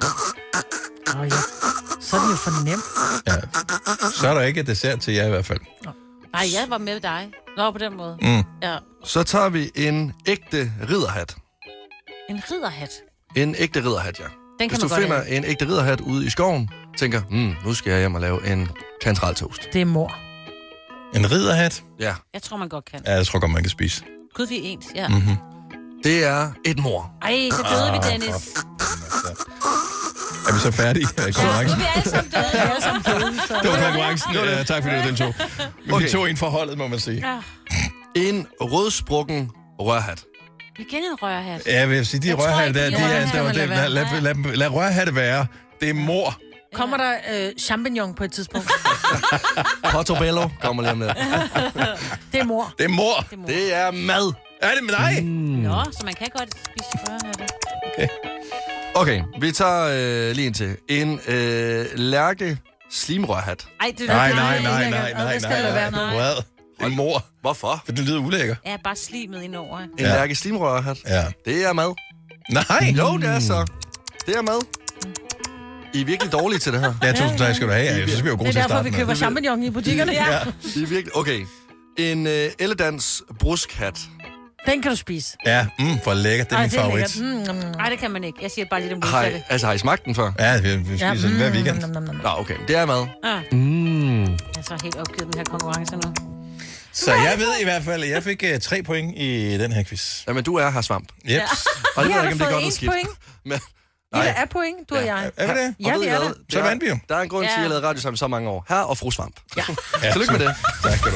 Ja. Så er det jo for nemt. Ja. Så er der ikke et dessert til jer i hvert fald. Nej, jeg var med dig. Nå, på den måde. Mm. Ja. Så tager vi en ægte ridderhat. En ridderhat? En ægte ridderhat, ja. Den Hvis du finder en ægte ridderhat ude i skoven, tænker, nu skal jeg hjem og lave en kantareltoast. Det er mor. En ridderhat? Ja. Jeg tror, man godt kan. Ja, jeg tror godt, man kan spise. Gud, vi er ens, ja. Mm-hmm. Det er et mor. Ej, så døde vi, Dennis. Er vi så færdige? Konkurrencen? Vi er alle sammen døde. Det var konkurrencen. Tak fordi du deltog. Vi tog en forholdet, må man sige. Ja. En rødsprukken rørhat. Igen en rørhat. Ja, jeg vil sige, de rørhatte der, lad rørhatte være. Det er mor. Kommer der champignon på et tidspunkt? Portobello kommer lige om lidt. Det er mor. Det er mor. Det er mad. Er det med dig? Nå, så man kan godt spise rørhatte. Okay, vi tager lige en til. En lærke slimrørhat. Ej, det Nej. Det skal der være noget. Hvad? En mor. Hvorfor? For det lyder ulækker. Ja, bare slimet indover. En lærke slimrørhat. Ja. Det er mad. Nej. Jo, det er så. Det er mad. I er virkelig dårlige til det her. Ja, tusind tak skal du have. Jeg synes, vi er gode til at Det er derfor, starte vi køber champignon i butikkerne. Ja. I er virkelig... Okay. En elegans bruskhat. Den kan du spise. Ja, for lækker. Det er min favorit. Nej, det kan man ikke. Jeg siger bare lige det modsatte. Har I smagt den før? Ja, vi spiser den hver weekend. Nå, okay. Det er mad. Jeg er så helt opgivet den her konkurrence nu. Så jeg ved i hvert fald, at jeg fik 3 point i den her quiz. Jamen, du er her svamp. Yep. Ja. Og Vi jeg har ved ikke, da om det er fået godt eller ens skidt. point. Men, Vi er point, du og jeg. Er vi det? Ja, vi er det. Så vandt vi jo. Der er en grund til, at jeg lavede radio sammen så mange år. Her og fru Svamp. Ja. Tillykke med det. Tak skal du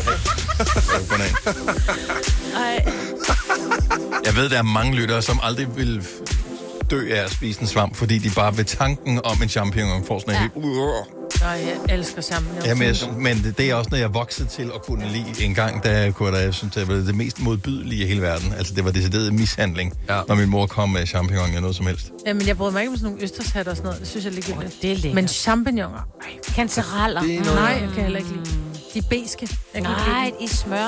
have. Jeg ved, der er mange lyttere, som aldrig vil dø af at spise en svamp, fordi de bare ved tanken om en champignon får sådan en helt... Jeg elsker champignon. Ja, men det er også, når jeg voksede til at kunne lide en gang, da jeg synes, det var det mest modbydelige i hele verden. Altså, det var decideret mishandling, når min mor kom med champignon eller noget som helst. Jamen, jeg bryder mig ikke om sådan nogle østershatter og sådan noget. Det synes jeg ligger lidt. Det er lækkert. Men champignoner? Kantereller? Nej, jeg kan heller ikke lide. De er beske. Nej, i smør.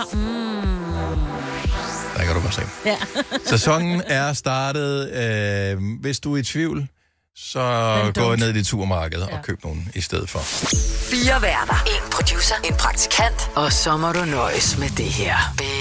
Der kan du bare se. Ja. Sæsonen er startet. Hvis du er i tvivl, så gå ned i dit supermarked og køb nogen i stedet for. 4 værter. En producer. En praktikant. Og så må du nøjes med det her.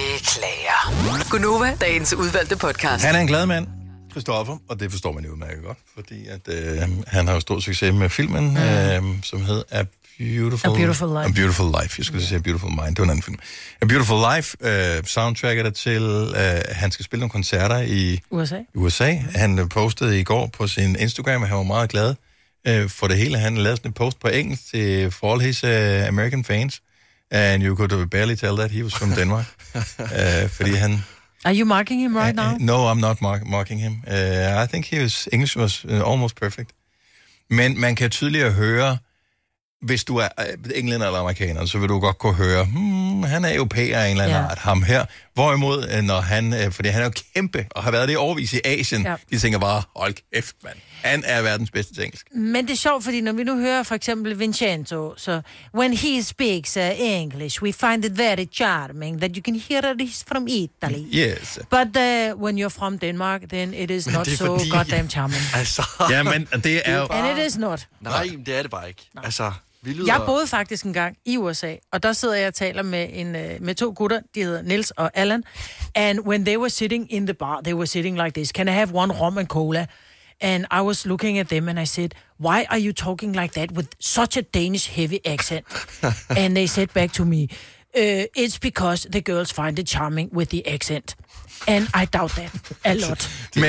Beklager. Gunova, dagens udvalgte podcast. Han er en glad mand, Christoffer, og det forstår man jo udmærket godt, fordi at, han har jo stor succes med filmen, som hed A Beautiful Life. A Beautiful Life. Jeg skulle sige A Beautiful Mind. Det var en anden film. A Beautiful Life. Soundtracket er til, han skal spille nogle koncerter i USA. Han postede i går på sin Instagram, og han var meget glad for det hele. Han lavede sådan en post på engelsk til for all his American fans. And you could barely tell that he was from Denmark. Fordi han... Are you marking him right now? No, I'm not marking him. I think his English was almost perfect. Men man kan tydeligere høre, hvis du er englænder eller amerikaner, så vil du godt kunne høre, han er europæer af en eller anden art, ham her. Hvorimod, når han, fordi han er jo kæmpe, og har været det i årvis i Asien, de tænker bare, hold kæft, mand. Han er verdens bedste til engelsk. Men det er sjovt, fordi når vi nu hører for eksempel Vincenzo, så when he speaks English, we find it very charming that you can hear that he's from Italy. Yes. But when you're from Denmark, then it is not so goddamn charming. Altså... Ja, men det er jo... And it is not. Nej, det er det bare ikke. Altså... Jeg boede faktisk en gang i USA, og der sidder jeg og taler med 2 gutter, de hedder Niels og Allan, and when they were sitting in the bar, they were sitting like this, can I have one rum and cola? And I was looking at them and I said, why are you talking like that with such a Danish heavy accent? And they said back to me, it's because the girls find it charming with the accent. And I doubt that a lot.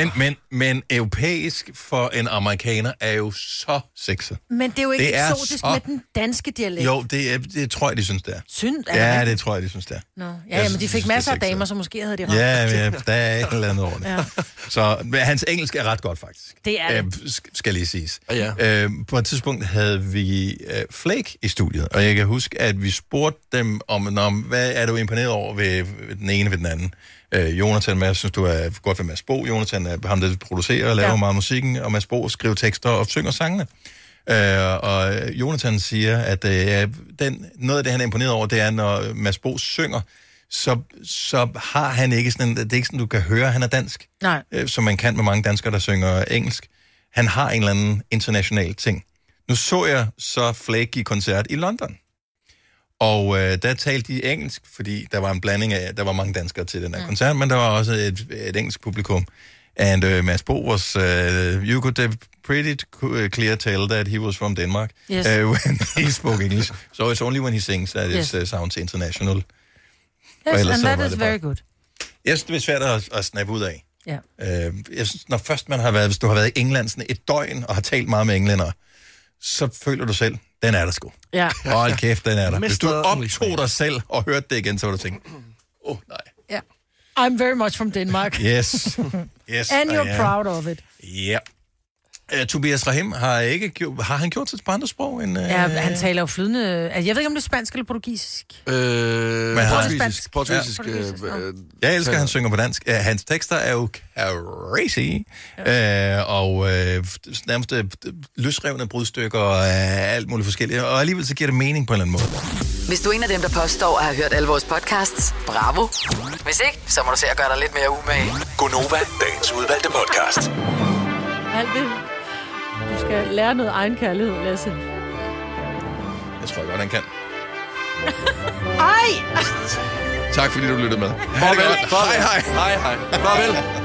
Men europæisk for en amerikaner er jo så sexet. Men det er jo ikke eksotisk med den danske dialekt. Jo, det tror jeg, de synes, det er. Ja, det tror jeg, de synes, det er. Nå. Ja, men de fik masser af damer, så måske havde de ret. Ja, der er et eller andet over det. Ja. Så hans engelsk er ret godt, faktisk. Det er det. Skal lige siges. Ja. På et tidspunkt havde vi Flake i studiet, og jeg kan huske, at vi spurgte dem om hvad er du imponeret over ved den ene ved den anden? Jonathan, jeg synes, du er godt ved Mads Bo. Jonathan er ham, der producerer og laver meget musikken, og Mads Bo skriver tekster og synger sangene. Og Jonathan siger, at noget af det, han er imponeret over, det er, når Mads Bo synger, så har han ikke sådan det er ikke sådan, du kan høre, han er dansk. Nej. Som man kan med mange danskere, der synger engelsk. Han har en eller anden international ting. Nu så jeg så Flake i koncert i London. Og der talte de engelsk, fordi der var en blanding af, der var mange danskere til den her koncert, men der var også et engelsk publikum. And Mads Bo was, you could pretty clear tell that he was from Denmark when he spoke English. So it's only when he sings that it sounds international. Yes, and that is very good. Jeg synes, det er svært at snappe ud af. Ja. Jeg synes, når først man har været, hvis du har været i England sådan et døgn og har talt meget med englænder, så føler du selv, den er der sgu. Ja. Hold kæft, den er der. Hvis du Mr. optog dig selv og hørte det igen, så var du tænkt, nej. Ja. I'm very much from Denmark. Yes. Yes. And you're proud of it. Ja. Tobias Rahim har han gjort sit på andre sprog end... Ja, han taler jo flydende... Jeg ved ikke, om det er spansk eller portugisisk. Portugisisk. Jeg elsker, at han synger på dansk. Hans tekster er jo crazy. Og nærmest løsrevne brudstykker og alt muligt forskelligt. Og alligevel så giver det mening på en eller anden måde. Hvis du er en af dem, der påstår at have hørt alle vores podcasts, bravo. Hvis ikke, så må du se at gøre dig lidt mere umage. Gonova, dagens udvalgte podcast. Alt det. Du skal lære noget egenkærlighed, Lasse. Jeg tror godt, han kan. Ej! Tak fordi du lyttede med. Farvel. Hej. Farvel.